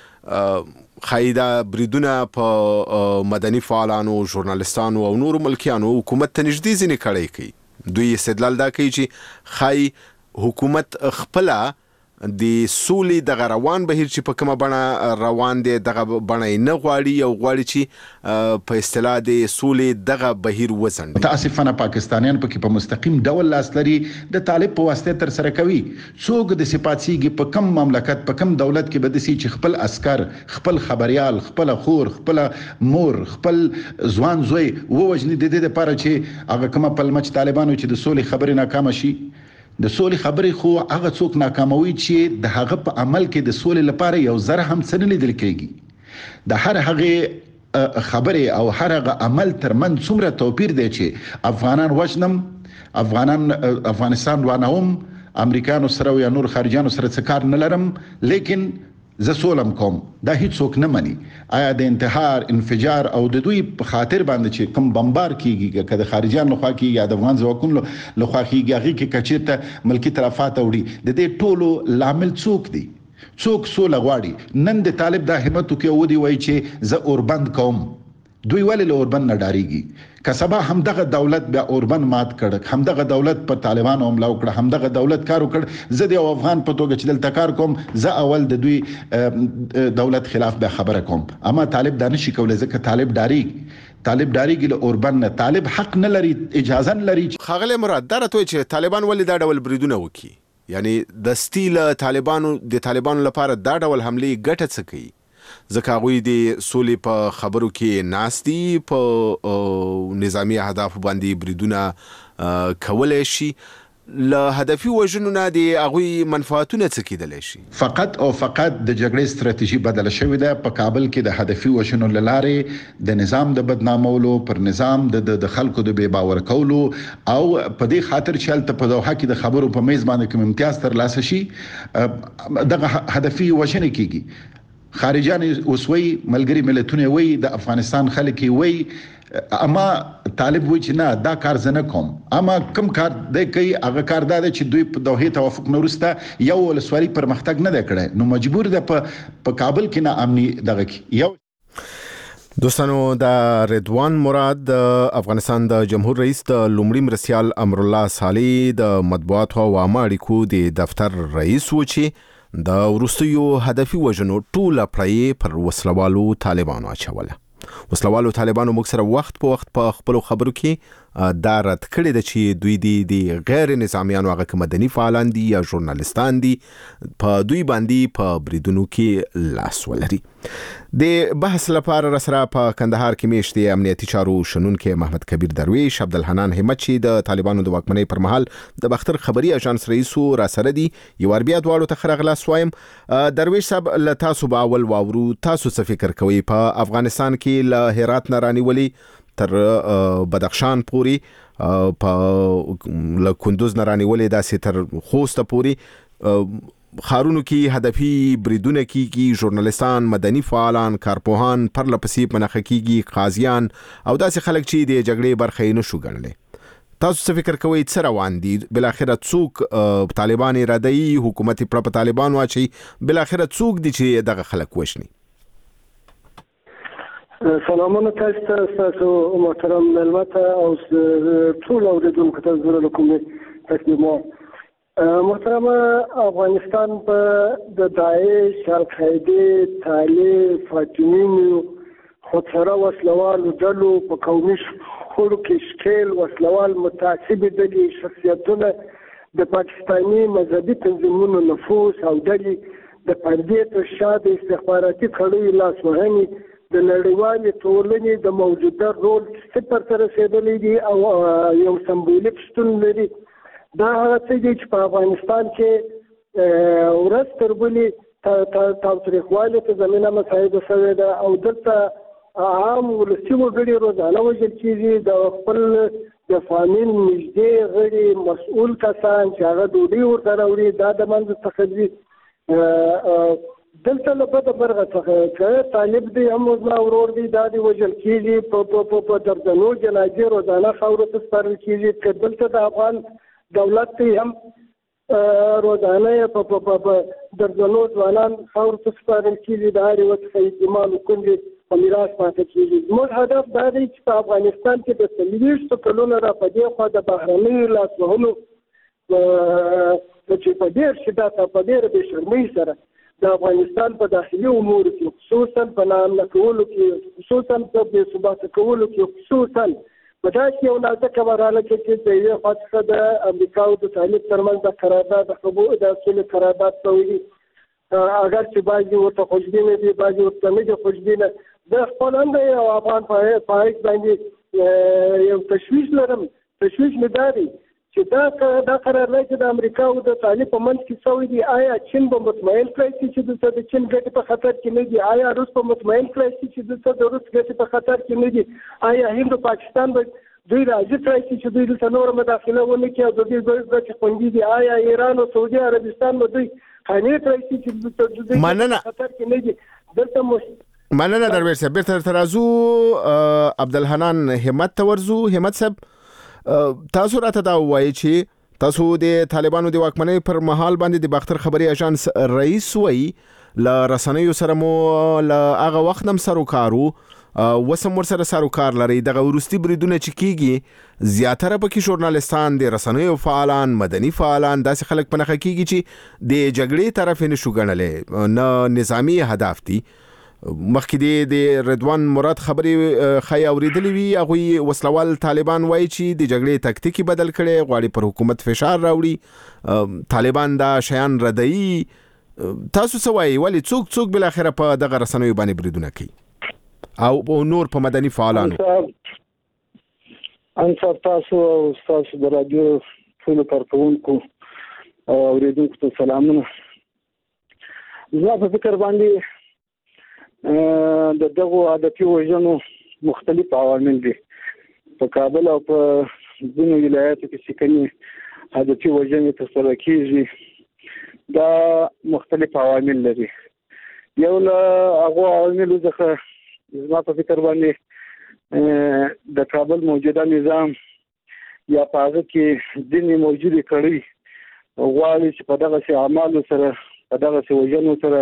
خایدا بریدونه په مدني فعالانو، ژورنالستانو او نورو ملکیانو حکومت ته نږدې ځینې کړی کوي. دوی استدلال دا کوي چې خای حکومت خپل د سولې د روان بهیر چې په کومه بڼه روان دی دغه بڼه نه غواړي او غواړي چې په اصطلاح د سولې دغه بهیر وزن متاسفانه پاکستانیان پکې په مستقیم ډول لاس لري د طالب په واسطه تر سره کوي. څوک د سپاتسیږي په کم مملکت په کم دولت کې بدسي چې خپل عسكر خپل خبريال خپل خور خپل مور خپل ځوان زوی ووجني د دې لپاره چې هغه کومه پلمچ طالبانو چې د سولې خبرې ناکام شي. د سولې خبرې خو هغه څوک ناکاموي چې د هغه په عمل کې د سولې لپاره یو ذره هم څه نه لیدل کېږي. د هر هغه خبرې او هر هغه عمل ترمن څومره توپیر دی چې افغانان وژنم افغانان افغانستان وانهم امریکانو سره یا نور خارجانو سره څه کار نه لرم لیکن زه سولم کوم. دا هیڅ څوک نه مني. آیا د انتحار انفجار او د دوی په خاطر باندې چې کوم بمبار کیږي که د خارجان لخوا کیږي یا د افغان ځواکونو لخوا کیږي هغه کې کچیرته ملکی تلفات وړي د دې ټولو لامل څوک دی؟ څوک سوله غواړي؟ نن د طالب د همت کې ودی وای چې زه اوربند کوم. دوی ولې له اوربند نه ډاریږي؟ که سبا هم دغه دولت بیا اوربند مات کړ هم دغه دولت په طالبانو حمله وکړه هم دغه دولت کار وکړ زه د افغان په توګه چې دلته کار کوم زه اول د دوی دولت خلاف به خبره کوم. اما طالب دا نشي کولای ځکه طالب ډاریږي طالب ډاریږي له اوربند نه. طالب حق نه لري اجازه نه لري. خاغله مراد دا راته چې طالبان ولې دا ډول بریدونه وکي یعنی د ستیل طالبانو د طالبانو لپاره دا ډول حمله ګټه څه کوي؟ ځکه هغوی د سولې په خبرو کې ناست دي په نظامی اهداف باندې بریدونه کولی شي له هدفي وژنو نه د هغوی منفعتونه څه کیدلی شي؟ فقط او فقط د جګړې ستراتیژي بدله شوې ده. په کابل کې د هدفي وژنو له لارې د نظام د بدنامولو پر نظام د د خلکو د بې باور کولو او په دې خاطر چې هلته په دوحه کې د خبرو په میز باندې کوم امتیاز ترلاسه شي دغه هدفي وژنې کیږي. خارجان اوسوي ملګری ملتونه وي د افغانستان خلک وي اما طالب وي چې نه دا کار زنه کوم. اما کوم کار د کوي هغه کار دا چې دوی په دوحه توافق نورسته یو ولسوالي پرمختګ نه کړي نو مجبور ده په کابل کې نه امني دغه یو. دوستانو دا رضوان مراد د افغانستان د جمهور رئیس د لومړي مرستیال امر الله صالح د مطبوعات او عامه اړیکو د دفتر رئیس و چې د وروستیو هدفي وژنو ټوله پړۍ پر وسلوالو طالبانو اچوله. وسلوالو طالبانو موږ سره وخت په وخت په خپلو خبرو کې دا رد کړی ده چې دوی دي د غیر نظامیانو هغه که مدني فعالان دي یا ژورنالستان دي په دوی باندې په بریدونو کې لاس ولري. د بحث لپاره رسره په کندهار کې میشت امنیتي چارو شنونکي محمد کبیر درویش عبدالحنان همت چې د طالبانو د واکمنۍ پر مهال د باختر خبري اژانس رئیسو را سره دي یو ور بیا دواړو ته خرغلا سوایم. درویش صاحب له تاسو به اول واورو تاسو څه فکر کوئ په افغانستان کې له هرات نه رانیولي تر بدخشان پوری په له کندوز نه رانیولي داسې تر خوست پوری خارونو کې هدفي بریدونه کیږي ژورنالستان مدني فعالان کارپوهان پر لپسې پنخه کیږي قاضیان او داسې خلک چې د جګړې برخه نه شو ګڼلې. تاسو څه فکر کوئ څه روان دي؟ بل اخره څوک طالبان ارادي حکومت پر په طالبان واچي بل اخره څوک دي چې دغه خلک وښني؟ سلامونه تاسو ته تاسو محترم ملمت او ټول اوریدونکو ته زړه کوم تسلیمو. محترم افغانستان په د داعش القاعده طالب فاطمیینو خودسره وسلوالو ډلو په قومي خړو کې شکل وسلوال متعصب دي شخصیتونه د پاکستاني مذهبي تنظیمونو نفوذ او ډلې د پردې تر شا د استخباراتي کړیو لاسوهنې د نړیوالې ټولنې د موجوده رول صفر ته رسېدلی دي او یو سمبولیک شتون لري. دا هغه څه دي چې په افغانستان کې ورځ تر بلې تاوتریخوالي ته زمینه مساعده شوې ده او دلته عام ولسي وګړي روزانه وژل کېږي. د خپل د فامیل نږدې غړي مسؤل کسان چې هغه ډوډۍ ورته راوړي دا د منځه څخه دي. دلته له بده برغه څخه که طالب دی هم وزما ورور دی دا دی وژل کېږي په درجنو جنازې روزانه خاورو ته سپارل کېږي. که دلته د افغان دولت ته هم روزانه په درجنو ځوانان خاورو ته سپارل کېږي د هر یوه څخه یتیمان کونډې په میراث پاتې کېږي. زموږ هدف دا دی چې په افغانستان کې د څلوېښتو کلونو را په دې خوا د بهرنیو لاسوهنو چې په ډېر شدت او په ډېر بې شرمۍ سره د افغانستان په داخلي امور کې خصوصا په نامه کولو کې خصوصا په بې ثباته کولو کې خصوصا په داسې یو نازکه مرحله کې چې د یوې خوا څخه د امریکا او د طالب ترمنځ د قرارداد د خبرو د سولې قرارداد شوی دي اگر چې بعضې ورته خوشبینه دي بعضې ورته نه دي خوشبینه د خپل هم د یو افغان په حیث باندې یو تشویش لرم تشویش مې دا دی چې دا دا قرارداد چې د امریکا او د طالب په منځ کې شوی دی آیا چین به مطمئن کړی شي چې دلته د چین ګټې په خطر کې نه دي آیا روس به مطمئن کړی شي چې دلته د روس ګټې په خطر کې نه دي آیا هند او پاکستان به دوی راځي کړی شي چې دوی دلته نور مداخله ونه کړي او د دوی ګټې خوندي دي آیا ایران او سعودي عربستان به دوی قانع کړی شي چې دلته د دوی په خطر کې نه دي دلته مش مننه درویش صاحب بیرته ترازو عبدالحنان همت تورزو همت صاحب تاسو راته دا وایي چې تاسو د طالبانو د واکمنۍ پر مهال باندې د باختر خبري اژانس رئیس وایي ل رسنیو سره مو ل هغه وخت نم سروکارو وسم ور سره سروکار لري دغه ورستي بریدونه چې کیږي زیاتره پکې ژورنالستان د رسنیو فعالان مدني فعالان داسې خلک پنهخه کیږي چې د جګړې طرف نه شو ګڼلې نه نظامی هدف دي مخکې د رضوان مراد خبرې خای اوریدلې وی هغه وسلوال طالبان وایي چې د جګړې تکتیکی بدل کړي غواړي پر حکومت فشار راوړي طالبان دا شیان ردی تاسو سوای ولی څوک څوک بل اخره په دغه رسنیو باندې بریدونه کوي او نور په مدني فعالانو انصاف تاسو او تاسو د رادیو ټول کارکونکو او اوریدونکو ته سلامونه زه په فکر باندې د دغه عادتي وژنو مختلف عوامل دي په کابل او په ځینو ولایاتو کې چې کومې عادتي وژنې ترسره کېږي دا مختلف عوامل لري یو له هغو عواملو څخه زما په فکر باندې د کابل موجوده نظام یا په هغه کې ځینې موجودې کړۍ غواړي چې په دغسې اعمالو سره په دغسې وژنو سره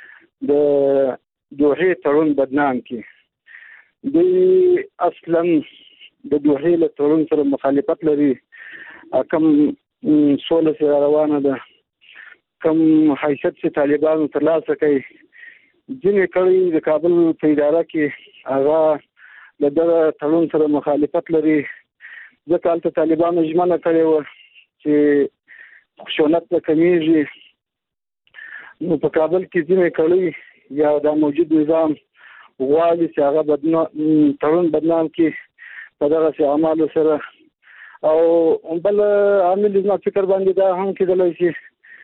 د دوحې تړون بدنام کړي دوی اصلا د دوحې له تړون سره مخالفت لري کوم سوله سره روانه ده کوم حیثیت چې طالبانو ترلاسه کوي ځینې کړي د کابل په اداره کې هغه د دغه تړون سره مخالفت لري ځکه هلته طالبانو ژمنه کړې وه چې خشونت به کمیږي نو په کابل کې ځینې کړي یا دا موجود نظام غواړي چې هغه بدنام تړون بدنام کړي په دغسې اعمالو سره او بل عامل زما فکر باندې دا هم کېدلی شي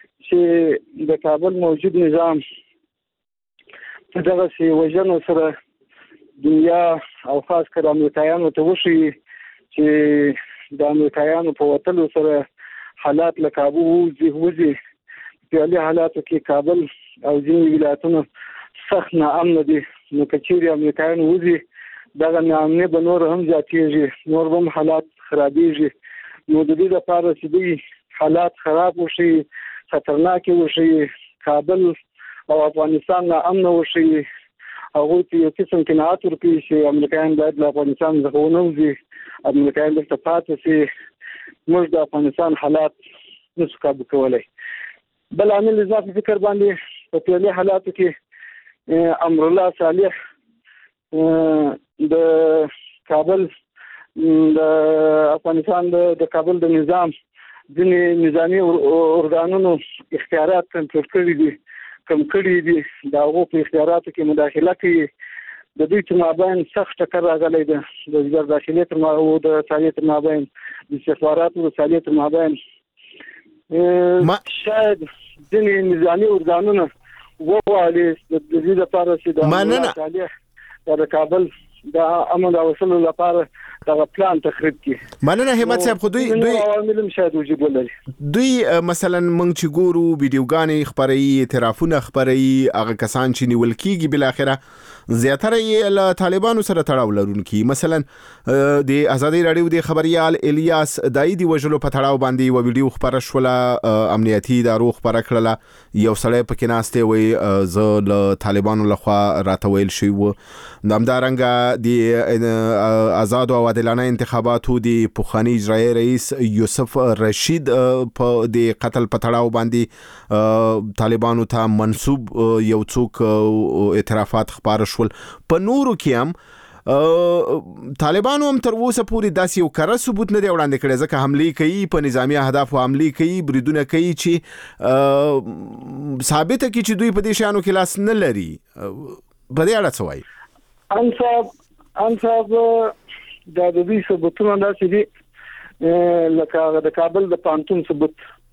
چې د کابل موجود نظام په دغسې وژنو سره دنیا او خاص کر امریکایانو ته وښیي چې د امریکایانو په وتلو سره حالات له کابو وځي په هغه حالاتو کې کابل او ځینې ولایتونه سخت ناامنه دي نو که چیرې امریکایان وځي دغه ناامني به نور هم زیاتېږي نور هم حالات خرابېږي نو د دې لپاره چې دوی حالات خراب وشي خطرناکې وشي کابل او افغانستان ناامنه وشي هغوی ته یو قسم قناعت ورکړي چې امریکایان باید له افغانستان څخه ونه وځي امریکایان دلته پاتې شي موږ د افغانستان حالات نشو کابو کولی بل عامل زما په فکر باندې په ټولي حالاتو کې امرالله صالح د کابل د افغانستان د کابل د نظام ځینې نظامي ارګانونو اختیارات کنټرول کړي دي کم کړي دي د هغو په اختیاراتو کې مداخله کوي د دوی تر مابین سخت ټکر راغلی دی د وزارت داخلې تر او د سالې تر مابین د استخباراتو د سالې تر مابین شاید ځینې نظامي ارګانونه وغواړي د دې لپاره چې د مننه صالح د کابل د امن او وصول لپاره دا پلان تخریب کی مننه همت صاحب خو دوی دوی عوامل شاید وجود ولري دوی مثلا مونږ چې ګورو ویډیوګانې خبري اعترافونه خبري هغه کسان چې نیول کیږي بل اخره زیاتره یې له طالبانو سره تړاو لرونکي مثلا د ازادي رادیو د خبريال الیاس دای دی وجلو په تړاو باندې و ویډیو خبره شوله امنیتي ادارو خبره کړله یو سړی پکې ناشته وي ز له طالبانو لخوا راتویل شي و همدارنګه د آزاد او عادلانه انتخاباتو د پوخانی اجرایی رئیس یوسف رشید په د قتل پتړاو باندې طالبانو ته منسوب یو څوک اعترافات خبر شول. په نورو کې هم طالبانو هم تر اوسه پورې داسې یو کره ثبوت نه دی وړاندې کړی، ځکه حمله کوي په نظامی اهدافو حمله کوي، بریدونه کوي چې ثابته کوي چې دوی په دې شانو کې لاس نه لري. په دې اړه څه وایي؟ ان صاحب ان صاحب دا د دې ثبوتونه داسې دي لکه د کابل د پانتون ثبوت،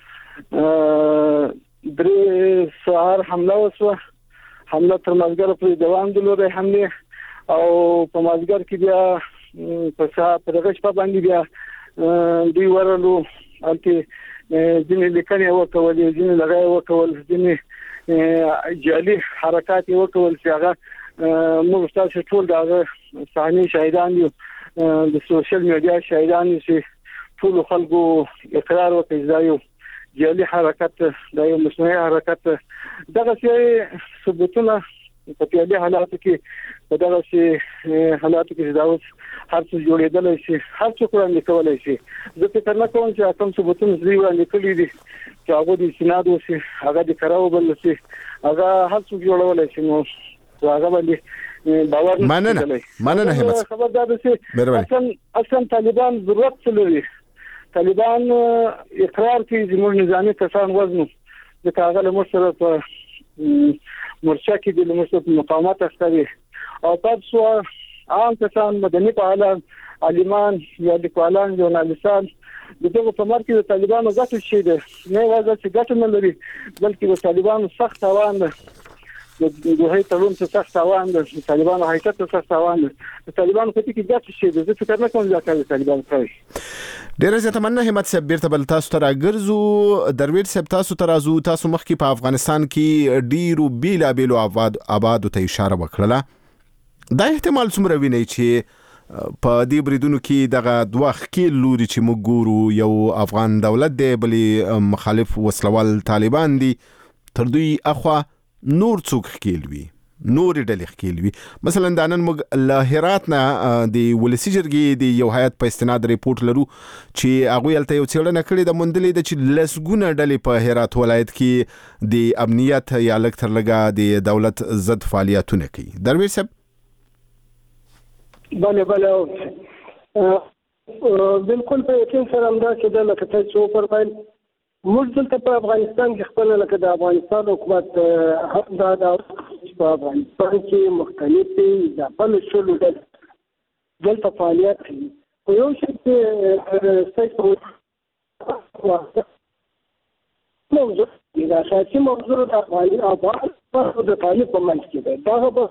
درې سهار حمله وسوه، حمله تر مازیګر پورې دوام درلود حمله، او په مازیګر کې بیا په ساعت په دغه شپه باندې بیا دوی ورلو الته ځینې لیکنې وکولې، ځینې لغای وکول، ځینې جعلي حرکات وکول چې هغه موږ تاسو ټول دغه صحنه شاهدان یو، د سوشل میډیا شاهدان یو چې ټول خلکو اقرار وکړي دا یو جعلي حرکت، دا یو مصنوعي حرکت. دغه څه ثبوتونه په پیالي حالاتو کې په دغه شي حالاتو کې دا اوس هر څه جوړېدل شي، هر څه وړاندې کولای شي. زه فکر نه کوم چې کوم ثبوتونه زی وړاندې کړی دي چې هغه د سیناد وسی، هغه د کراو بل شي، هغه هر څه جوړولای شي. نو هغه باندې باور نه مننه مننه همت خبردار شي. اصلا اصلا طالبان ضرورت لري، طالبان اقرار کوي زموږ نظامی کسان وزنو د هغه لمسره په مرچا کې د لمسره مقاومت اختري او تاسو عام کسان مدني فعالان عالمان یا لیکوالان ژورنالیستان دغه په مرکه د طالبانو ګټه شي ده، نه واځي چې ګټه نه لري بلکې د طالبانو سخت توان ده، د دوه تړون څخه سخت توان ده، د طالبانو حرکت څخه سخت توان ده، د طالبانو په کې ګټه شي ده. زه فکر نه کوم چې د طالبانو کوي. ډیره زیاته مننه همت صاحب. بیرته بل تاسو ته راګرځو. درویش صاحب تاسو ته راځو. تاسو مخکې په افغانستان کې ډیرو بیلا بیلو آباد آبادو ته اشاره وکړه. دا احتمال څومره ویني چې په دې بریدونو کې دغه دوه خکیل لوري چې موږ ګورو، یو افغان دولت دی، بلې مخالف وسلوال طالبان دي، تر دوی اخوا نور څوک خکیل وي، نور ډلې خکیل وي. مثلا د نن موږ له هرات نه د ولسی جرګې د یو هیئت په استناد ریپورت لرو چې هغه یلته یو څېړنه کړې د مندلې د چې لسګونه ډلې په هرات ولایت کې د امنیت یا لک تر لګا د دولت ضد فعالیتونه کوي. درویش صاحب بله بله بالکل په یقین سره همدا چې د لکه تاسو پر فایل موږ دلته په افغانستان کې خپل لکه د افغانستان حکومت حق دا د په افغانستان کې مختلفې د خپل شلو دلته فعالیت کوي. خو یو شی چې ستاسو موضوع دا اساسي موضوع د افغاني آباد د طالب په منځ کې ده. دا به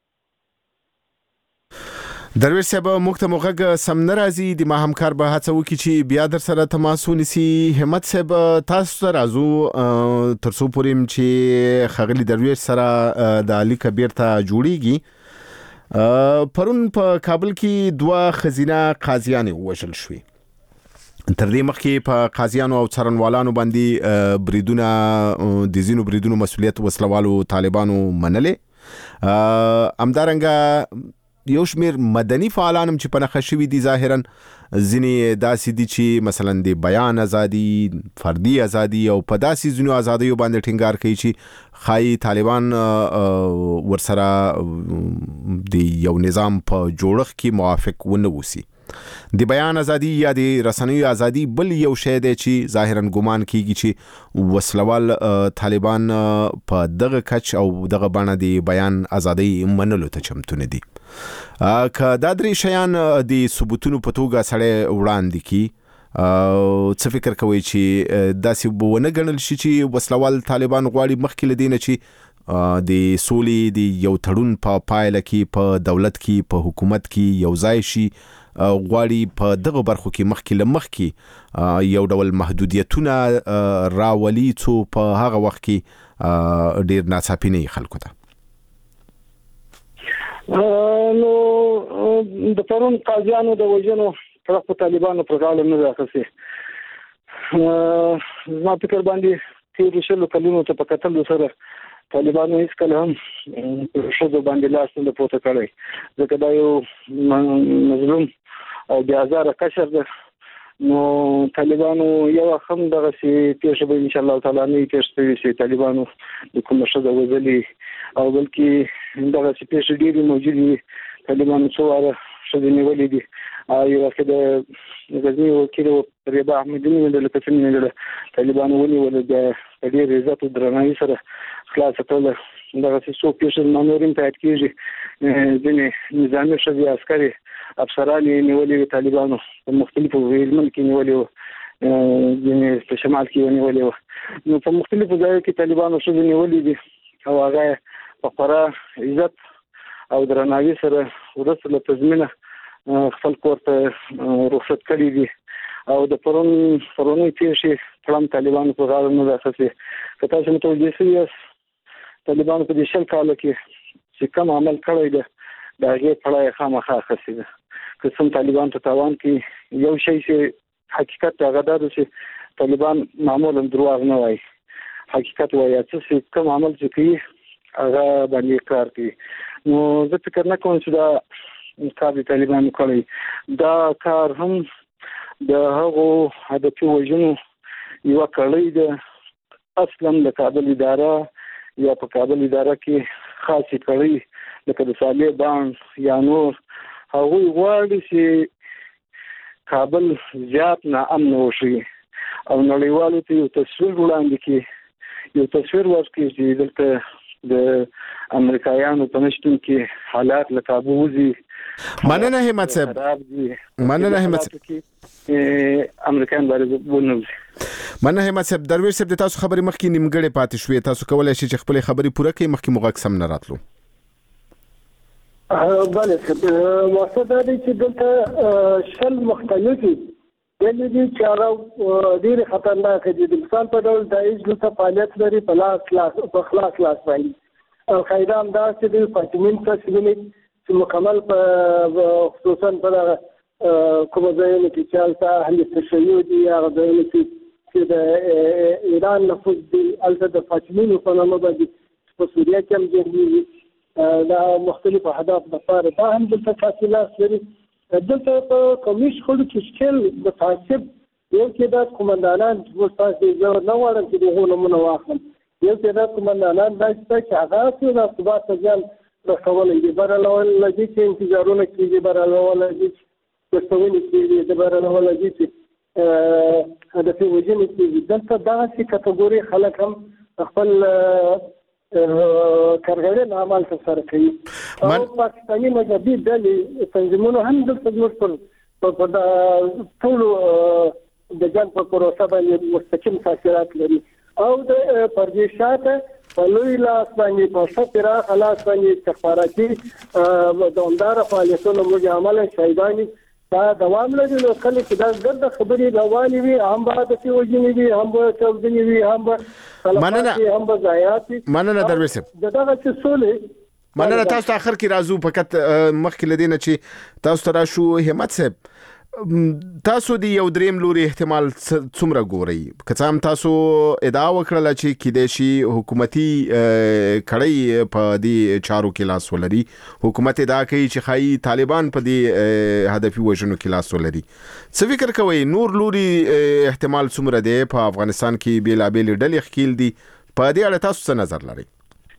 درویش صاحب موږ ته موږ سم ناراضي د ما همکار به هڅه وکړي چې بیا در سره تماس ونیسي. همت صاحب تاسو ته راځو تر څو پورې چې خغلی درویش سره د علي کبیر ته جوړیږي. پرون په کابل کې دوه خزینه قاضیان وژل شوي. تر دې مخکې په قاضیانو او څارنوالانو باندې بریدونه د زینو بریدونو مسولیت وسلوالو طالبانو منلې. امدارنګه یو شمیر مدني فعالان چې په نخښه شوي دي ظاهرا ځینې داسې دي چې مثلا د بیان ازادي، فردي ازادي او په داسې ځینو ازادیو باندې ټینګار کوي چې خای طالبان ورسره د یو نظام په جوړښت کې موافق ونه وسی. د بیان ازادي یا د رسنیو ازادي بل یو شی دی چې ظاهرا ګمان کیږي چې وسلوال طالبان په دغه کچ او دغه باندې د بیان ازادي منلو ته چمتو نه دي. که دا درې شیان د ثبوتونو په توګه سره وړاندې کی څه فکر کوي چې داسې بونه ګڼل شي چې وسلوال طالبان غواړي مخکې لدینه چې د سولې د یو تړون په پایله کې په دولت کې په حکومت کې یو ځای شي، غواړي په دغه برخو کې مخکې لمخکې یو ډول محدودیتونه راولي څو په هغه وخت کې ډیر ناڅاپي نه خلکو ته. نو د پرون قاضیانو د وژنو طرف په طالبانو پر غاړه نه راخسي. ما فکر باندې تیر شلو کلونو ته په کتل سره طالبانو هیڅ کله هم شوزو باندې لاس نه پورته کړی ځکه دا یو مظلوم او بیا زاره کشر ده. نو طالبانو یو هم دغه سي پیښه به ان شاء الله تعالی نه پیښه شي طالبانو د کوم شوزو وزلي او بلکې دغه سي پیښه ډیري موجودي. طالبانو څو واره شوزو نیولې دي او یو وخت د غزنی وکیل رباح احمدی د لکتن نه طالبانو ونیول د ډیر عزت او درناوي سره خلاص کړل. دغه څه پیښه مانورین ته اټکیږي ځینې نظامي شوزي عسکري افسران نیولې طالبانو په مختلفو ویلمن کې نیولې ځینې په شمال کې نیولې نو په مختلفو ځایو کې طالبانو شوزي نیولې دي او هغه په خورا عزت او درناوي سره ورسره له تضمینه خپل کور ته رخصت کړي دي او د پرون پرونی پیښې پلان طالبانو په غاړه نه راځي. که تاسو متوجه شئ طالبانو په دې شل کال کې چې کوم عمل کړی دی دا هغه پړای خامخا خسي ده. که څوم طالبان ته تاوان کې یو شی چې حقیقت هغه دا چې طالبان معمولا دروغ نه وایي، حقیقت وایي چې کوم عمل چې کوي هغه باندې اقرار کوي. نو زه فکر نه کوم چې دا کار د طالبانو کړی. دا کار هم د هغو هدفي وژنو یو کړی ده اصلا د کابل اداره یا په کابل اداره کې خاصه کړی لکه د صالح بان یا نور هغوی غواړي چې کابل زیات ناامن وشي او نړیوالو ته یو تصویر وړاندې کړي، یو تصویر ورکړي چې دلته د امریکایانو په نشتون کې حالات له کابو وځي. مننه همت صاحب، مننه همت صاحب، امریکایان باندې ونوځي. مننه همت صاحب. درویش صاحب د تاسو خبرې مخکې نیمګړې پاتې شوې، تاسو کولای شئ چې خپل خبرې پوره کړئ مخکې موږ سم نه راتلو. بله مقصد دا دی چې دلته شل مختلفي دلې دي چې هغه ډېرې خطرناکې دي. د مثال په ډول داعش دلته فعالیت لري په لاس لاس په خلاص لاس باندې. القاعده همداسې د فاطمین تصویرونه چې مکمل په خصوصا په کومه ځایونه کې چې هلته اهل تشیع دي، هغه ځایونه چې د ایران نفوذ دی هلته د فاطمینو په نامه باندې په سوریه کې هم جنګېږي. دا مختلف اهداف لپاره دا هم دلته فاصله لري. دلته په قومي شخړو کې شکل د تعصب یو تعداد قومندانان ورته زه نه غواړم چې دغه نمونه واخلم. یو تعداد قومندانان دا چې هغه د ثبات ته ځان رسولی دي، برالول لدي چې انتظارونه کېږي، برالول لدي چې رسونې کېږي، د برالول لدي چې هدفي وژنې کېږي. دلته دغسې کټګوري خلک هم خپل کارګران عمل ترسره کوي. او پاکستاني مذهبي ډلې تنظیمونه هم دلته زموږ په ټولو د جنګ په پروسه باندې مستقیم تاثیرات لري او د پردې شاته په لوی لاس باندې په ښه پراخ لاس باندې استخباراتي دوامداره فعالیتونه موږ عمله شایداني دا دوام لري. نو کله چې دا ګرده خبرې روانې وي هم به هدفي وژنې وي، هم به چاودنې وي، هم به تلفات وي، هم به ضایعات وي. مننه درویش صاحب. د دغه څه سولې مننه. تاسو ته اخر کې راځو فقط مخکې لدی نه چې تاسو ته راشو همت صاحب، تاسو دی یو دریم لوري احتمال څومره ګورئ؟ که څه هم تاسو ادعا وکړه چې کېدای شي حکومتي کړۍ په دې چارو کې لاس ولري، حکومت ادعا کوي چې ښایي طالبان په دې هدفي وژنو کې لاس ولري. څه فکر کوئ نور لوري احتمال څومره دی؟ په افغانستان کې بېلابېلې ډلې ښکېل دي، په دې اړه تاسو څه نظر لرئ؟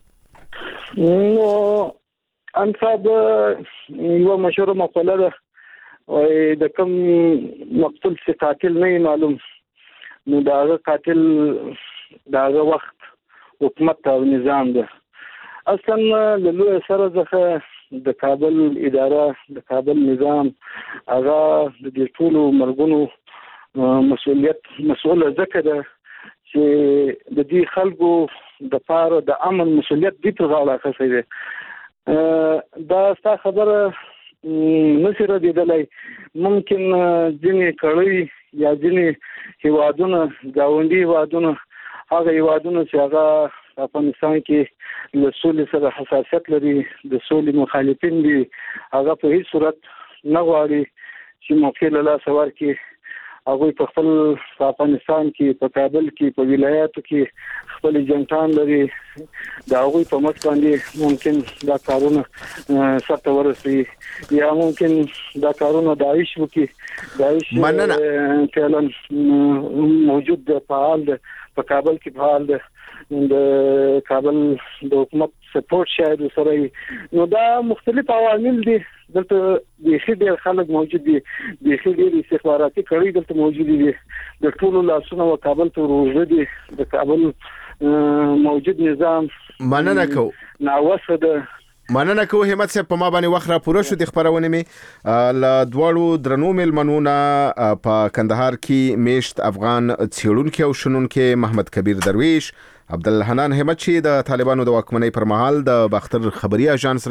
نو انصاب یو مشهوره مقوله ده وای د کوم مقتول چې قاتل نه معلوم، نو دا هغه قاتل دا هغه وخت حکومت او نظام ده. اصلا له لوی سره ځخه د کابل اداره د کابل نظام هغه د دې ټولو مرګونو مسؤلیت مسؤله ځکه ده چې د دې خلکو د پاره د امن مسؤلیت دې په غاړه اخیستی دی. دا ستا خبره نشي ردېدلی. ممکن ځینې کړۍ یا ځینې هیوادونه ګاونډي هیوادونه هغه هیوادونه چې هغه افغانستان کې له سولې سره حساسیت لري، د سولې مخالفین دي، هغه په هیڅ صورت نه غواړي چې موقع له لاسه ورکړي هغه په خپل افغانستان کې په کابل کې په ولایاتو کې خپل جنټان لري دا هغه په مخ باندې ممکن دا کارونه سره ورسي یا ممکن دا کارونه داعش وکي داعش فعلا موجود ده فعال ده په کابل کې فعال ده د کابل د حکومت سپورټ شاید سره نو دا مختلف عوامل دي دلته د خېډر خلک موجود دي د خېډر استخباراتي کړي دلته موجود دي د ټولو لاسونو او کابل ته ورغلي دي د کابل موجود نظام مننه کو ناوسه ده مننه کو همت صاحب په ما باندې وخت را پوره شو د خبرونه می ل دواړو درنو ملمنونه په کندهار کې میشت افغان څېړونکو او شنونکو محمد کبیر درویش عبدالحنان همت چې د طالبانو د واکمنۍ پر مهال د باختر خبري اژانس